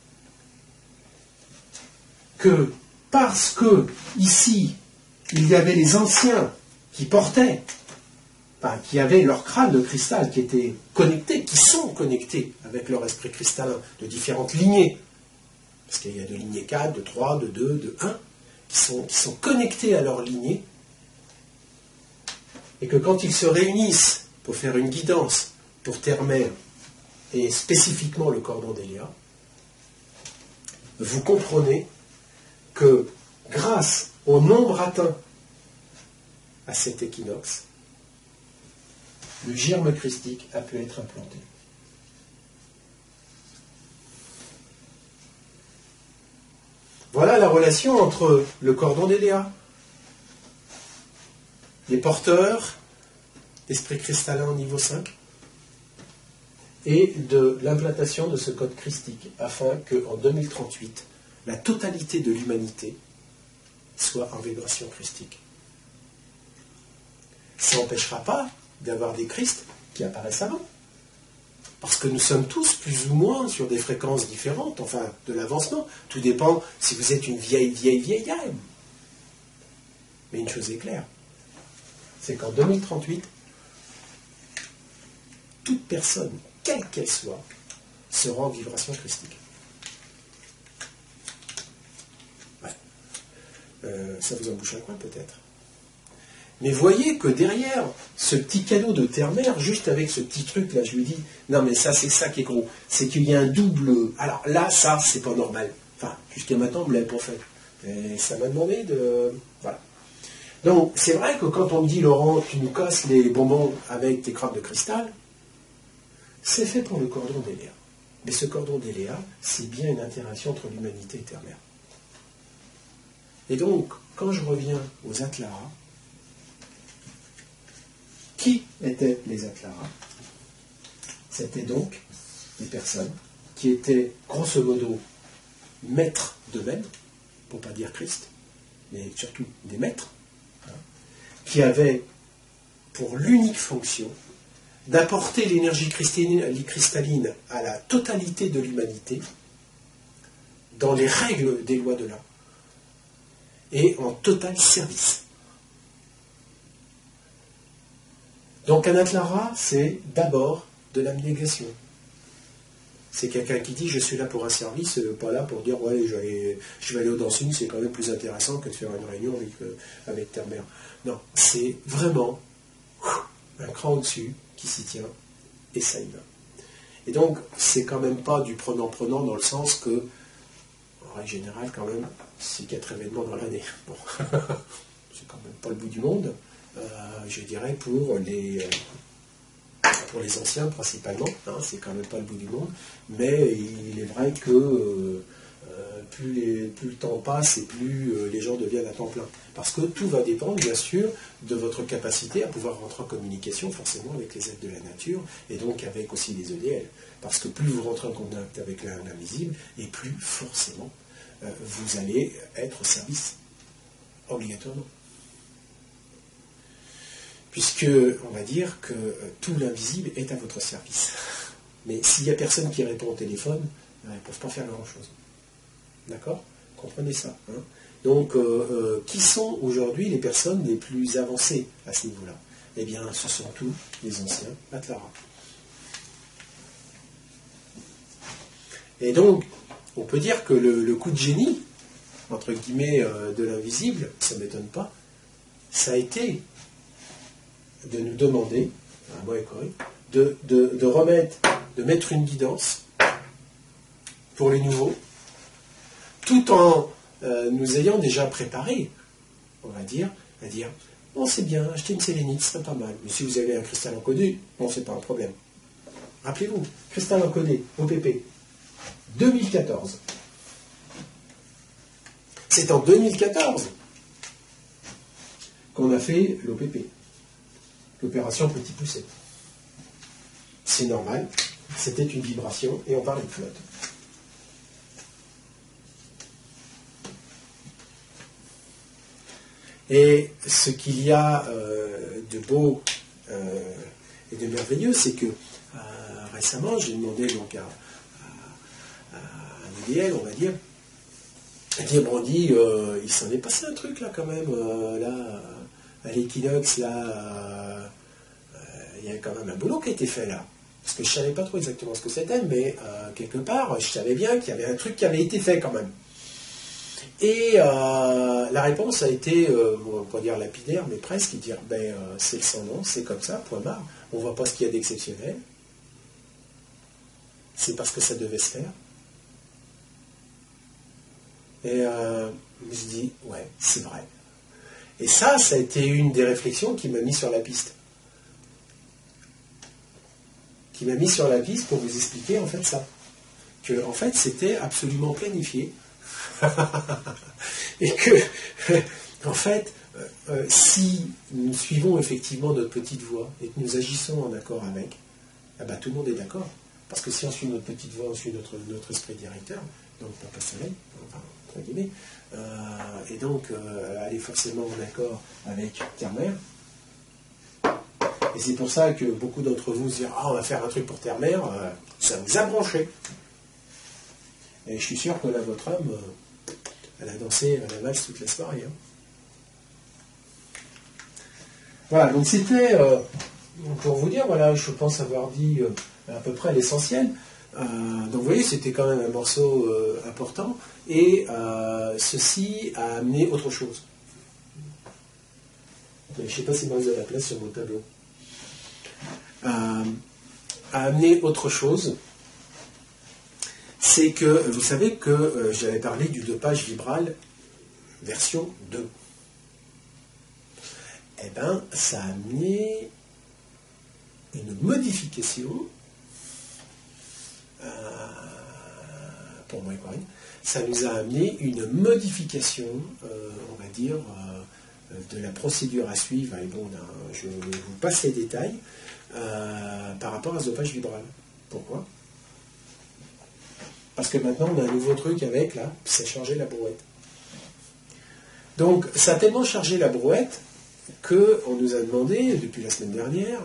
que parce que ici, il y avait les anciens qui portaient enfin, qui avaient leur crâne de cristal, qui étaient connectés, qui sont connectés avec leur esprit cristallin, de différentes lignées. Parce qu'il y a de lignées quatre, de trois, de deux, de un, qui sont, qui sont connectés à leur lignée, et que quand ils se réunissent pour faire une guidance pour Terre-Mère, et spécifiquement le cordon d'Eléa, vous comprenez que grâce au nombre atteint à cet équinoxe, le germe christique a pu être implanté. Voilà la relation entre le cordon d'Eléa, les porteurs d'esprit cristallin au niveau cinq, et de l'implantation de ce code christique, afin qu'en deux mille trente-huit, la totalité de l'humanité soit en vibration christique. Ça n'empêchera pas d'avoir des Christ qui apparaissent avant. Parce que nous sommes tous plus ou moins sur des fréquences différentes, enfin de l'avancement. Tout dépend si vous êtes une vieille, vieille, vieille âme. Mais une chose est claire, c'est qu'en deux mille trente-huit, toute personne, quelle qu'elle soit, sera en vibration christique. Ouais. Euh, ça vous en bouche un coin peut-être. Mais voyez que derrière ce petit cadeau de terre-mère, juste avec ce petit truc là, je lui dis, non mais ça c'est ça qui est gros, c'est qu'il y a un double. Alors là, ça c'est pas normal. Enfin, jusqu'à maintenant, on ne me l'avait pas fait. Et ça m'a demandé de. Voilà. Donc, c'est vrai que quand on me dit, Laurent, tu nous casses les bonbons avec tes crânes de cristal, c'est fait pour le cordon d'Eléa. Mais ce cordon d'Eléa, c'est bien une interaction entre l'humanité et Terre-Mère. Et donc, quand je reviens aux Atlaras, qui étaient les Atlaras? C'était donc des personnes qui étaient, grosso modo, maîtres d'eux-mêmes, pour ne pas dire Christ, mais surtout des maîtres, hein, qui avaient pour l'unique fonction d'apporter l'énergie cristalline à la totalité de l'humanité, dans les règles des lois de l'art, et en total service. Donc un Atlara, c'est d'abord de l'abnégation. C'est quelqu'un qui dit, je suis là pour un service, pas là pour dire, ouais, je vais aller, je vais aller au dancing, c'est quand même plus intéressant que de faire une réunion avec, euh, avec Terre-Mère. Non, c'est vraiment un cran au-dessus qui s'y tient, et ça y va. Et donc, c'est quand même pas du prenant-prenant dans le sens que, en règle générale, quand même, c'est quatre événements dans l'année. Bon, c'est quand même pas le bout du monde, euh, je dirais, pour les... Euh, pour les anciens principalement, hein, c'est quand même pas le bout du monde, mais il est vrai que euh, plus, les, plus le temps passe et plus euh, les gens deviennent à temps plein. Parce que tout va dépendre, bien sûr, de votre capacité à pouvoir rentrer en communication, forcément, avec les êtres de la nature, et donc avec aussi les E D L. Parce que plus vous rentrez en contact avec l'invisible, et plus, forcément, euh, vous allez être au service, obligatoirement. Puisque, on va dire que tout l'invisible est à votre service. Mais s'il n'y a personne qui répond au téléphone, ils ne peuvent pas faire grand-chose. D'accord? Comprenez ça. Hein? Donc, euh, euh, qui sont aujourd'hui les personnes les plus avancées à ce niveau-là? Eh bien, ce sont tous les anciens Atlaras. Et donc, on peut dire que le, le coup de génie, entre guillemets, euh, de l'invisible, ça ne m'étonne pas, ça a été de nous demander, un mot est correct, de, de, de remettre, de mettre une guidance pour les nouveaux, tout en euh, nous ayant déjà préparé, on va dire, à dire, bon c'est bien, acheter une sélénite, ce serait pas mal, mais si vous avez un cristal encodé, bon c'est pas un problème. Rappelez-vous, cristal encodé, O P P, deux mille quatorze. C'est en deux mille quatorze qu'on a fait l'O P P. L'opération Petit Poucet. C'est normal, c'était une vibration et on parlait de flotte. Et ce qu'il y a euh, de beau euh, et de merveilleux, c'est que euh, récemment, j'ai demandé donc à, à, à un I D L, on va dire, il dit, bon, on dit, euh, il s'en est passé un truc là quand même, euh, là, à l'équinoxe, là, euh, il y a quand même un boulot qui a été fait là. Parce que je ne savais pas trop exactement ce que c'était, mais euh, quelque part, je savais bien qu'il y avait un truc qui avait été fait quand même. Et euh, la réponse a été, euh, on va pas dire lapidaire, mais presque, dire, ben, euh, c'est le sans nom, c'est comme ça, point barre. On ne voit pas ce qu'il y a d'exceptionnel. C'est parce que ça devait se faire. Et euh, je me dis, ouais, c'est vrai. Et ça, ça a été une des réflexions qui m'a mis sur la piste. Qui m'a mis sur la piste pour vous expliquer en fait ça. Que en fait, c'était absolument planifié. Et que, en fait, euh, si nous suivons effectivement notre petite voix et que nous agissons en accord avec, eh ben, tout le monde est d'accord. Parce que si on suit notre petite voix, on suit notre, notre esprit directeur, donc Papa Soleil, enfin, entre guillemets, euh, et donc euh, aller forcément en accord avec Terre-Mère. Et c'est pour ça que beaucoup d'entre vous se disent « Ah, on va faire un truc pour Terre-Mère, euh, ça vous a branché ». Et je suis sûr que là, votre âme, euh, elle a dansé à la valse toute la soirée. Hein. Voilà, donc c'était, euh, pour vous dire, voilà, je pense avoir dit euh, à peu près l'essentiel. Euh, donc vous voyez, c'était quand même un morceau euh, important, et euh, ceci a amené autre chose. Mais je ne sais pas si vous avez la place sur mon tableau. Euh, a amené autre chose. C'est que, vous savez que euh, j'avais parlé du dopage vibral version deux. Eh bien, ça a amené une modification, euh, pour moi et Corinne, ça nous a amené une modification, euh, on va dire, euh, de la procédure à suivre, et bon, je vous passe les détails, euh, par rapport à ce dopage vibral. Pourquoi ? Parce que maintenant, on a un nouveau truc avec, là, c'est charger la brouette. Donc, ça a tellement chargé la brouette qu'on nous a demandé, depuis la semaine dernière,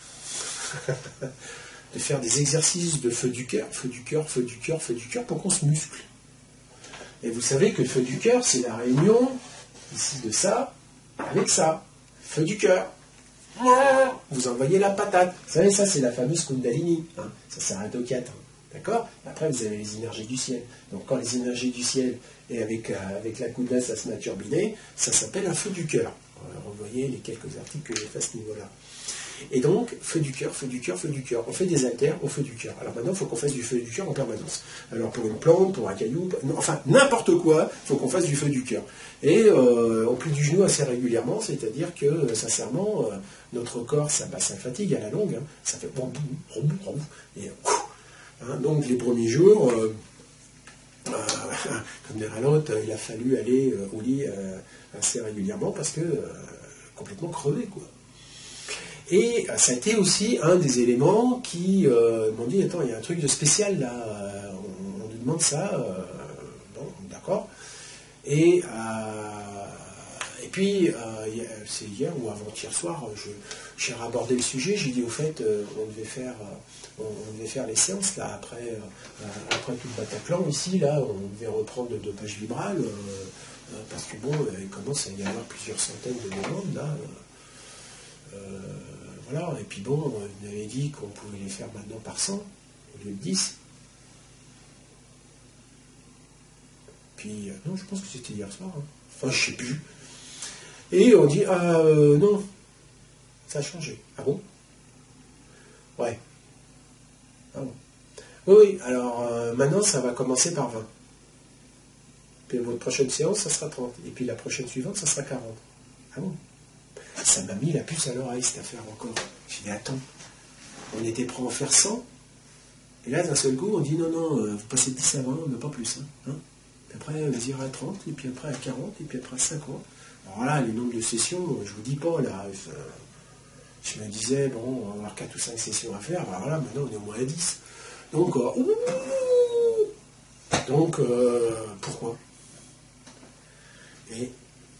de faire des exercices de feu du cœur, feu du cœur, feu du cœur, feu du cœur, pour qu'on se muscle. Et vous savez que le feu du cœur, c'est la réunion, ici, de ça, avec ça. Feu du cœur. Vous envoyez la patate. Vous savez, ça, c'est la fameuse Kundalini. Hein. Ça s'arrête au quatre. D'accord ? Après, vous avez les énergies du ciel. Donc, quand les énergies du ciel et avec, euh, avec la Kunda, ça se met à turbiner, ça s'appelle un feu du cœur. Revoyez les quelques articles que j'ai fait à ce niveau-là. Et donc, feu du cœur, feu du cœur, feu du cœur. On fait des haltères au feu du cœur. Alors maintenant, il faut qu'on fasse du feu du cœur en permanence. Alors pour une plante, pour un caillou, enfin n'importe quoi, il faut qu'on fasse du feu du cœur. Et euh, on plie du genou assez régulièrement, c'est-à-dire que, euh, sincèrement, euh, notre corps, ça, bah, ça fatigue à la longue. Hein. Ça fait bon, bon, bon, bon, et hein, donc les premiers jours, euh, euh, comme dirait l'autre, il a fallu aller euh, au lit euh, assez régulièrement parce que euh, complètement crevé, quoi. Et ça a été aussi un des éléments qui euh, m'ont dit, attends, il y a un truc de spécial là, on, on nous demande ça, euh, bon, d'accord. Et, euh, et puis, euh, c'est hier ou avant-hier soir, j'ai abordé le sujet, j'ai dit au fait, euh, on, devait faire, on, on devait faire les séances là, après, euh, après tout le Bataclan, ici, là, on devait reprendre le dopage vibral, euh, euh, parce que bon, il commence à y avoir plusieurs centaines de demandes là. Euh, voilà, et puis bon, on avait dit qu'on pouvait les faire maintenant par cent, au lieu de dix. Puis, euh, non, je pense que c'était hier soir, hein. Enfin, je sais plus. Et on dit, ah, euh, non, ça a changé. Ah bon? Ouais. Ah bon. Oui, oui, alors euh, maintenant, ça va commencer par vingt. Puis votre prochaine séance, ça sera trente. Et puis la prochaine suivante, ça sera quarante. Ah bon? Ça m'a mis la puce à l'oreille, cette affaire encore. J'ai dit, attends, on était prêt à en faire cent, et là, d'un seul coup, on dit, non, non, euh, vous passez de dix à vingt, mais pas plus. Hein, hein. Puis après, vous irez à trente, et puis après à quarante, et puis après à cinquante. Alors là, les nombres de sessions, je vous dis pas, là, euh, je me disais, bon, on va avoir quatre ou cinq sessions à faire, alors là, maintenant, on est au moins à dix. Donc, euh, ouh, donc euh, pourquoi? Et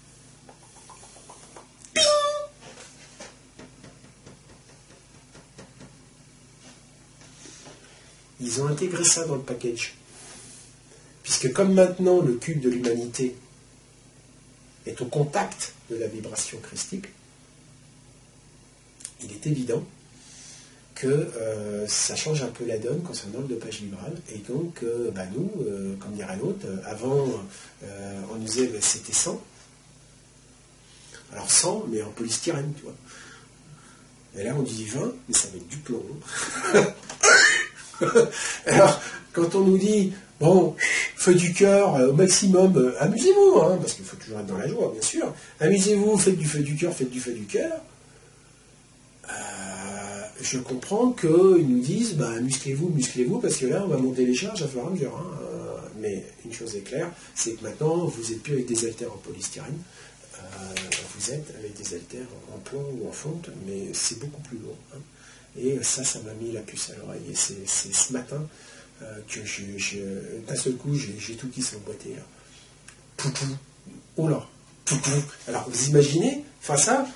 ils ont intégré ça dans le package. Puisque comme maintenant le cube de l'humanité est au contact de la vibration christique, il est évident que euh, ça change un peu la donne concernant le dopage libéral. Et donc, euh, bah nous, euh, comme dirait l'autre, avant, euh, on nous disait bah, c'était cent. Alors cent, mais en polystyrène, tu vois. Et là, on dit vingt, mais ça va être du plomb. Alors, quand on nous dit, bon, feu du cœur euh, au maximum, euh, amusez-vous, hein, parce qu'il faut toujours être dans la joie, bien sûr. Amusez-vous, faites du feu du cœur, faites du feu du cœur. Euh, je comprends qu'ils nous disent, bah, musclez-vous, musclez-vous, parce que là, on va monter les charges à fur et à mesure. Hein. Euh, mais une chose est claire, c'est que maintenant, vous n'êtes plus avec des haltères en polystyrène. Euh, vous êtes avec des haltères en plomb ou en fonte, mais c'est beaucoup plus lourd. Hein. Et ça, ça m'a mis la puce à l'oreille. Et c'est ce matin euh, que je, je d'un seul coup, j'ai tout qui s'est emboîté. Là. Poutou. Oh là. Poutou. Alors, vous imaginez, enfin ça,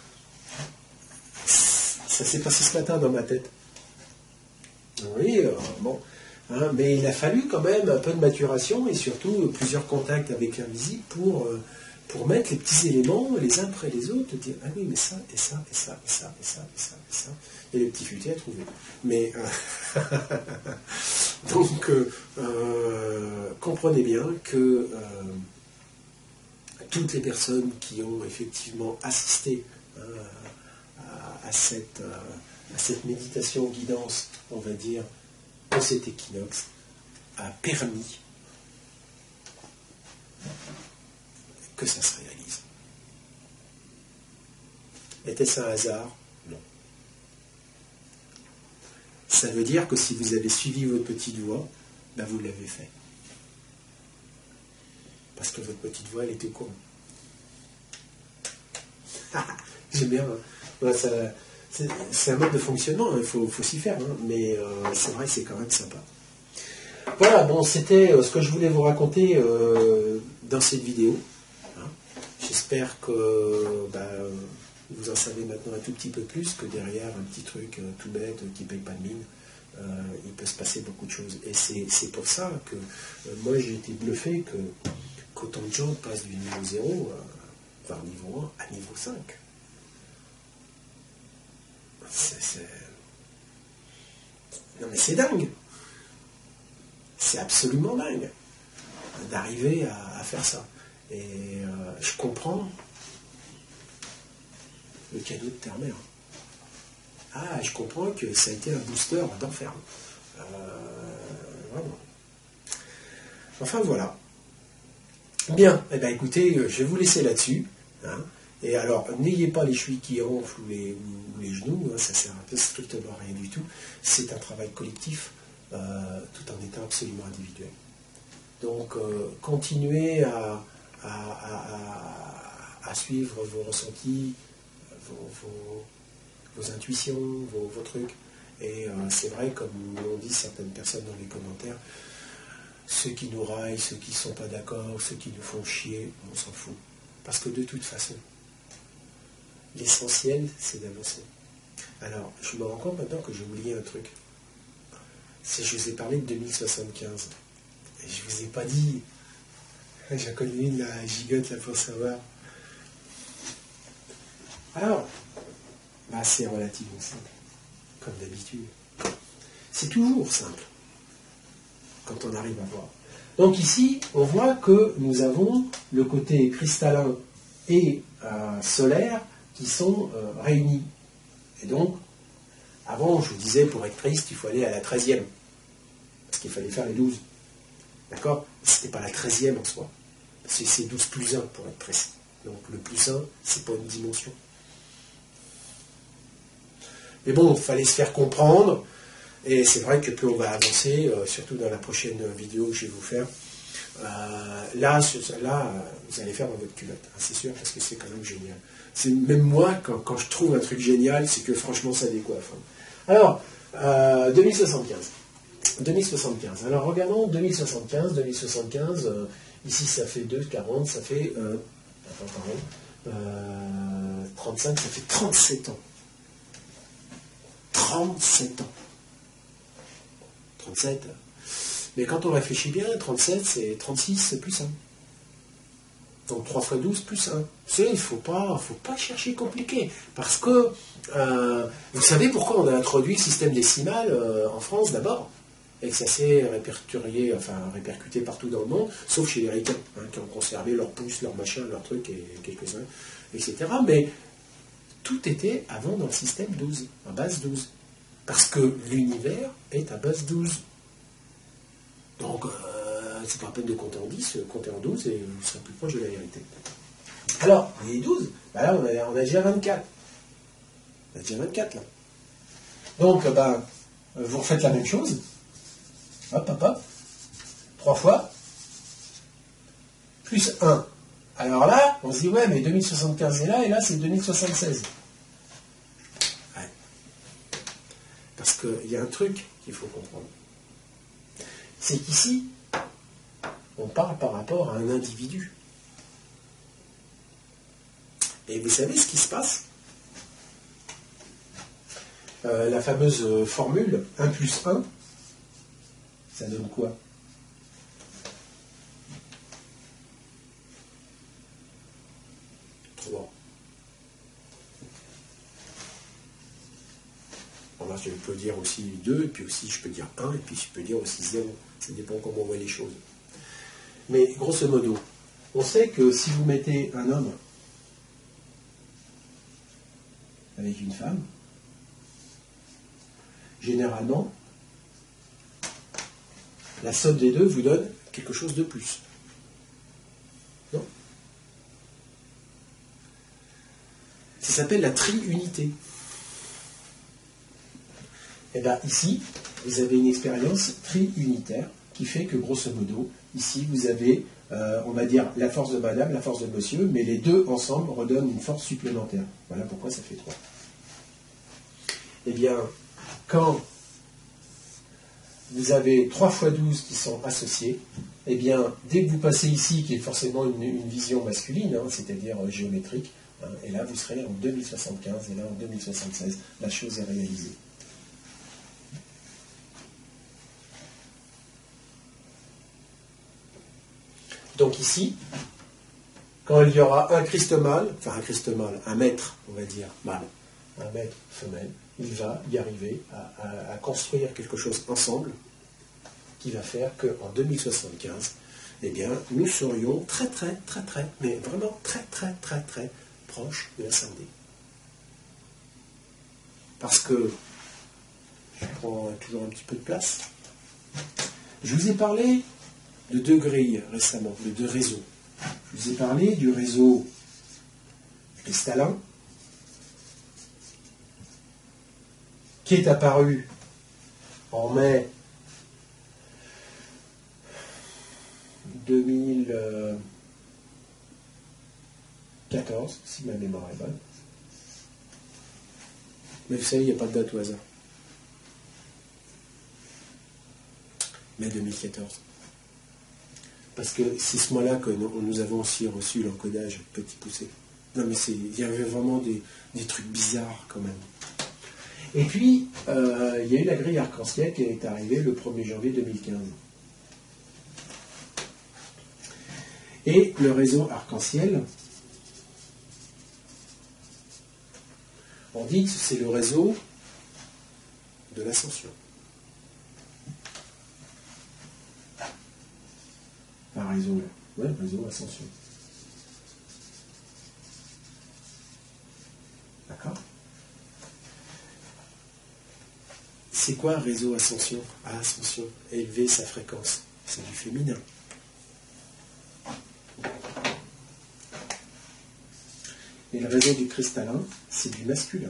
ça s'est passé ce matin dans ma tête. Oui, euh, bon. Hein, mais il a fallu quand même un peu de maturation et surtout euh, plusieurs contacts avec l'invisible pour... Euh, pour mettre les petits éléments les uns après les autres, dire ah oui mais ça et ça et ça et ça et ça et ça et ça et les petits futés à trouver. Mais euh, donc euh, euh, comprenez bien que euh, toutes les personnes qui ont effectivement assisté hein, à, à, cette, euh, à cette méditation guidance, on va dire, en cet équinoxe, a permis que ça se réalise. Était-ce un hasard? Non. Ça veut dire que si vous avez suivi votre petite voix, ben vous l'avez fait. Parce que votre petite voix, elle était au courant. J'aime bien. Hein. C'est un mode de fonctionnement, il faut, faut s'y faire, hein. Mais euh, c'est vrai que c'est quand même sympa. Voilà, bon, c'était euh, ce que je voulais vous raconter euh, dans cette vidéo. J'espère que bah, vous en savez maintenant un tout petit peu plus, que derrière un petit truc euh, tout bête euh, qui ne paye pas de mine, euh, il peut se passer beaucoup de choses. Et c'est pour ça que euh, moi j'ai été bluffé qu'autant de gens passent du niveau zéro, euh, voire niveau un, à niveau cinq. C'est... Non mais c'est dingue. C'est absolument dingue d'arriver à, à faire ça. Et euh, je comprends le cadeau de terre-mère. Ah, je comprends que ça a été un booster d'enfer. Euh, vraiment. Enfin, voilà. Bien, eh bien écoutez, je vais vous laisser là-dessus. Hein. Et alors, n'ayez pas les chevilles qui ronflent ou les, ou les genoux, hein, ça sert un peu strictement à rien du tout. C'est un travail collectif, euh, tout en étant absolument individuel. Donc, euh, continuez à... À, à, à suivre vos ressentis, vos, vos, vos intuitions, vos, vos trucs. Et euh, c'est vrai, comme l'ont dit certaines personnes dans les commentaires, ceux qui nous raillent, ceux qui ne sont pas d'accord, ceux qui nous font chier, on s'en fout. Parce que de toute façon, l'essentiel, c'est d'avancer. Alors, je me rends compte maintenant que j'ai oublié un truc. C'est que je vous ai parlé de deux mille soixante-quinze. Et je ne vous ai pas dit... J'en connais une, la gigote, là, pour savoir. Alors, bah, c'est relativement simple, comme d'habitude. C'est toujours simple, quand on arrive à voir. Donc ici, on voit que nous avons le côté cristallin et euh, solaire qui sont euh, réunis. Et donc, avant, je vous disais, pour être triste, il faut aller à la treizième. Parce qu'il fallait faire les douze. D'accord? Ce n'était pas la treizième en soi. C'est douze plus un pour être précis. Donc le plus un, c'est pas une dimension. Mais bon, il fallait se faire comprendre. Et c'est vrai que plus on va avancer, euh, surtout dans la prochaine vidéo que je vais vous faire, euh, là, là, vous allez faire dans votre culotte. Hein, c'est sûr, parce que c'est quand même génial. Même moi, quand, quand je trouve un truc génial, c'est que franchement, ça décoiffe. Hein. Alors, euh, deux mille soixante-quinze. deux mille soixante-quinze. Alors regardons deux mille soixante-quinze. deux mille soixante-quinze, euh, ici ça fait deux, quarante, ça fait euh, attends, pardon, euh, trente-cinq, ça fait trente-sept ans. trente-sept ans. trente-sept. Mais quand on réfléchit bien, trente-sept, c'est trente-six plus un. Donc trois fois douze plus un. C'est, il ne faut pas, faut pas chercher compliqué. Parce que, euh, vous savez pourquoi on a introduit le système décimal euh, en France d'abord? Et que ça s'est répercuté, enfin, répercuté partout dans le monde, sauf chez les Ricains, hein, qui ont conservé leur pouce, leur machin, leur truc, et quelques-uns, et cetera. Mais tout était avant dans le système douze, à base douze. Parce que l'univers est à base douze. Donc, euh, c'est pas la peine de compter en dix, compter en douze, et vous serez plus proche de la vérité. Alors, les douze, ben là, on a, on a déjà vingt-quatre. On a déjà vingt-quatre, là. Donc, ben, vous refaites la même chose. Hop, hop, hop. Trois fois. Plus un. Alors là, on se dit, ouais, mais deux mille soixante-quinze est là, et là, c'est deux mille soixante-seize. Ouais. Parce qu'il y a un truc qu'il faut comprendre. C'est qu'ici, on parle par rapport à un individu. Et vous savez ce qui se passe? euh, La fameuse formule un plus un, ça donne quoi? trois. Alors là, je peux dire aussi deux, et puis aussi je peux dire un, et puis je peux dire aussi zéro. Ça dépend comment on voit les choses. Mais grosso modo, on sait que si vous mettez un homme avec une femme, généralement, la somme des deux vous donne quelque chose de plus. Non? Ça s'appelle la triunité. Et bien ici, vous avez une expérience triunitaire qui fait que, grosso modo, ici, vous avez, euh, on va dire, la force de madame, la force de monsieur, mais les deux ensemble redonnent une force supplémentaire. Voilà pourquoi ça fait trois. Eh bien, quand vous avez trois fois douze qui sont associés, eh bien, dès que vous passez ici, qui est forcément une, une vision masculine, hein, c'est-à-dire euh, géométrique, hein, et là, vous serez en deux mille soixante-quinze, et là, en deux mille soixante-seize, la chose est réalisée. Donc ici, quand il y aura un Christ mâle, enfin un Christ mâle, un maître, on va dire, mâle, un maître femelle, il va y arriver à, à, à construire quelque chose ensemble qui va faire qu'en deux mille soixante-quinze, eh bien, nous serions très très très très, mais vraiment très très très très proches de la Sardée. Parce que, je prends toujours un petit peu de place, je vous ai parlé de deux grilles récemment, de deux réseaux. Je vous ai parlé du réseau cristallin, qui est apparu en mai deux mille quatorze, si ma mémoire est bonne. Mais vous savez, il n'y a pas de date au hasard. Mai deux mille quatorze. Parce que c'est ce mois-là que nous, nous avons aussi reçu l'encodage petit poussé. Non mais il y avait vraiment des, des trucs bizarres quand même. Et puis, euh, il y a eu la grille arc-en-ciel qui est arrivée le premier janvier deux mille quinze. Et le réseau arc-en-ciel, on dit que c'est le réseau de l'ascension. Un réseau, là. Ouais, réseau ascension. D'accord? C'est quoi réseau ascension? Ah, ascension, élever sa fréquence. C'est du féminin. Et le réseau du cristallin, c'est du masculin.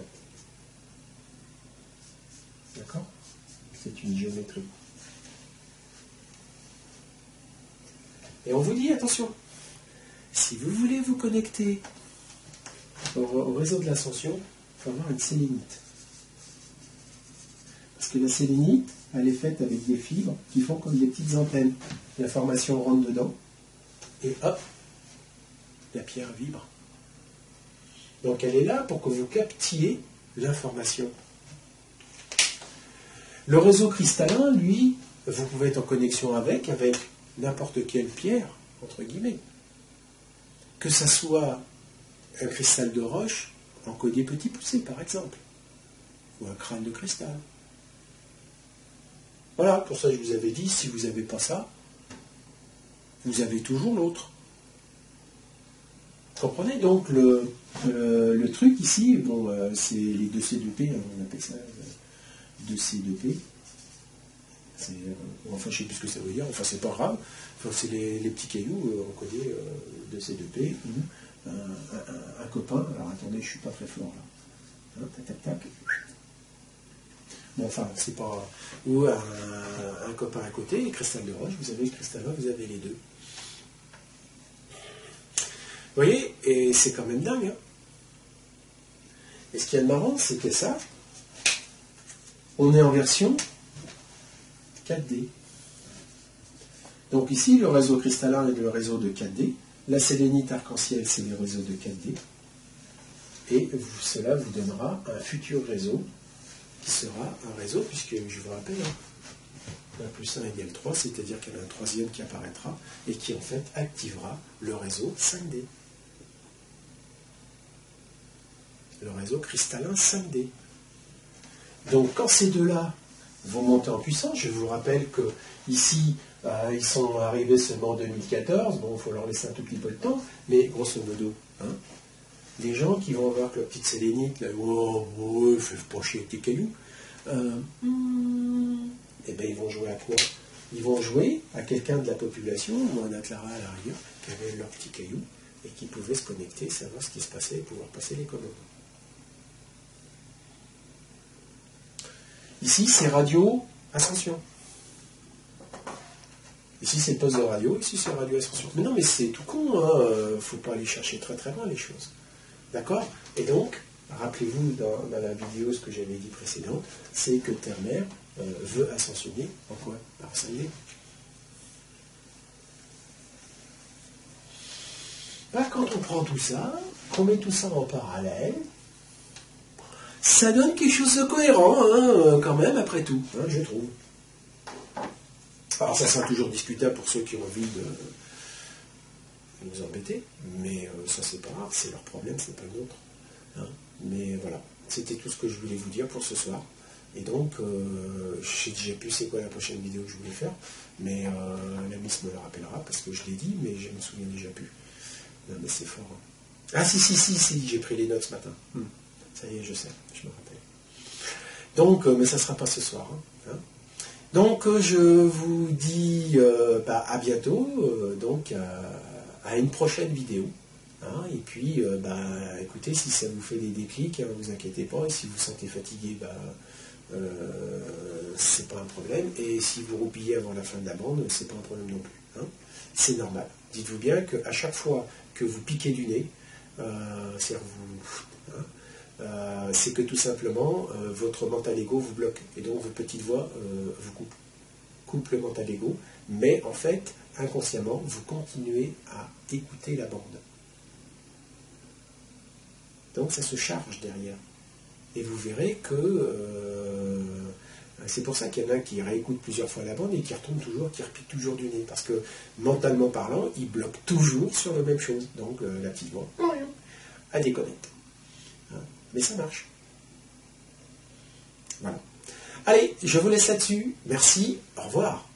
D'accord? C'est une géométrie. Et on vous dit, attention, si vous voulez vous connecter au, au réseau de l'ascension, il faut avoir une sélénite. Parce que la sélénite, elle est faite avec des fibres qui font comme des petites antennes. L'information rentre dedans, et hop, la pierre vibre. Donc elle est là pour que vous captiez l'information. Le réseau cristallin, lui, vous pouvez être en connexion avec, avec n'importe quelle pierre, entre guillemets. que ça soit un cristal de roche encodé petit poussé, par exemple, ou un crâne de cristal. Voilà, pour ça je vous avais dit, si vous n'avez pas ça, vous avez toujours l'autre. Vous comprenez donc le, le, le truc ici, bon, euh, c'est les deux C deux P, hein, on appelle ça euh, deux C deux P. C'est, euh, enfin, je ne sais plus ce que ça veut dire, enfin, c'est pas grave. Enfin, c'est les, les petits cailloux euh, encodés euh, deux C deux P. Mmh. Un, un, un copain, alors attendez, je ne suis pas très fort là. Hein, tac, tac, tac. Bon, enfin, c'est pas. Ou un, un copain à côté, et cristal de roche, vous avez le cristal là, vous avez les deux. Vous voyez, et c'est quand même dingue. Hein. Et ce qui est marrant, c'est que ça, on est en version quatre D. Donc ici, le réseau cristallin est le réseau de quatre D. La sélénite arc-en-ciel, c'est le réseau de quatre D. Et cela vous donnera un futur réseau qui sera un réseau, puisque je vous rappelle, hein, un plus un égale trois, c'est-à-dire qu'il y en a un troisième qui apparaîtra et qui en fait activera le réseau cinq D. Le réseau cristallin cinq D. Donc quand ces deux-là vont monter en puissance, je vous rappelle que ici, euh, ils sont arrivés seulement en deux mille quatorze, bon, il faut leur laisser un tout petit peu de temps, mais grosso modo, hein, les gens qui vont voir que leur petite sélénite, là, oh, oh, fais pas chier avec tes cailloux, euh, hmm, eh ben ils vont jouer à quoi? Ils vont jouer à quelqu'un de la population, ou un Atlara à la rigueur, qui avait leurs petits cailloux, et qui pouvait se connecter, savoir ce qui se passait, et pouvoir passer les commandes. Ici, c'est radio ascension. Ici, c'est poste de radio. Ici, c'est radio ascension. Mais non, mais c'est tout con. Il hein. ne faut pas aller chercher très très loin les choses. D'accord? Et donc, rappelez-vous dans, dans la vidéo ce que j'avais dit précédente, c'est que Terre-Mère euh, veut ascensionner en quoi? En cinq D. Bah, quand on prend tout ça, qu'on met tout ça en parallèle, ça donne quelque chose de cohérent, hein, quand même, après tout, hein, je trouve. Alors ça sera toujours discutable pour ceux qui ont envie de nous embêter, mais euh, ça c'est pas grave, c'est leur problème, c'est pas le nôtre. Hein. Mais voilà, c'était tout ce que je voulais vous dire pour ce soir. Et donc, euh, je sais déjà plus c'est quoi la prochaine vidéo que je voulais faire, mais euh, la miss me le rappellera, parce que je l'ai dit, mais je me souviens déjà plus. Non mais c'est fort. Hein. Ah si, si, si, si, j'ai pris les notes ce matin. Hmm. Ça y est, je sais, je me rappelle. Donc, euh, mais ça ne sera pas ce soir. Hein, hein. Donc, euh, je vous dis euh, bah, à bientôt, euh, donc à, à une prochaine vidéo. Hein, et puis, euh, bah, écoutez, si ça vous fait des déclics, ne hein, vous inquiétez pas. Et si vous vous sentez fatigué, bah, euh, c'est pas un problème. Et si vous roupillez avant la fin de la bande, c'est pas un problème non plus. Hein. C'est normal. Dites-vous bien qu'à chaque fois que vous piquez du nez, euh, c'est vous... Hein, Euh, c'est que tout simplement, euh, votre mental ego vous bloque. Et donc, vos petites voix euh, vous coupent. Coupent le mental ego. Mais en fait, inconsciemment, vous continuez à écouter la bande. Donc, ça se charge derrière. Et vous verrez que... Euh, c'est pour ça qu'il y en a qui réécoutent plusieurs fois la bande et qui retournent toujours, qui repiquent toujours du nez. Parce que, mentalement parlant, ils bloquent toujours sur la même chose. Donc, euh, la petite voix, elle déconnecte. Mais ça marche. Voilà. Allez, je vous laisse là-dessus. Merci. Au revoir.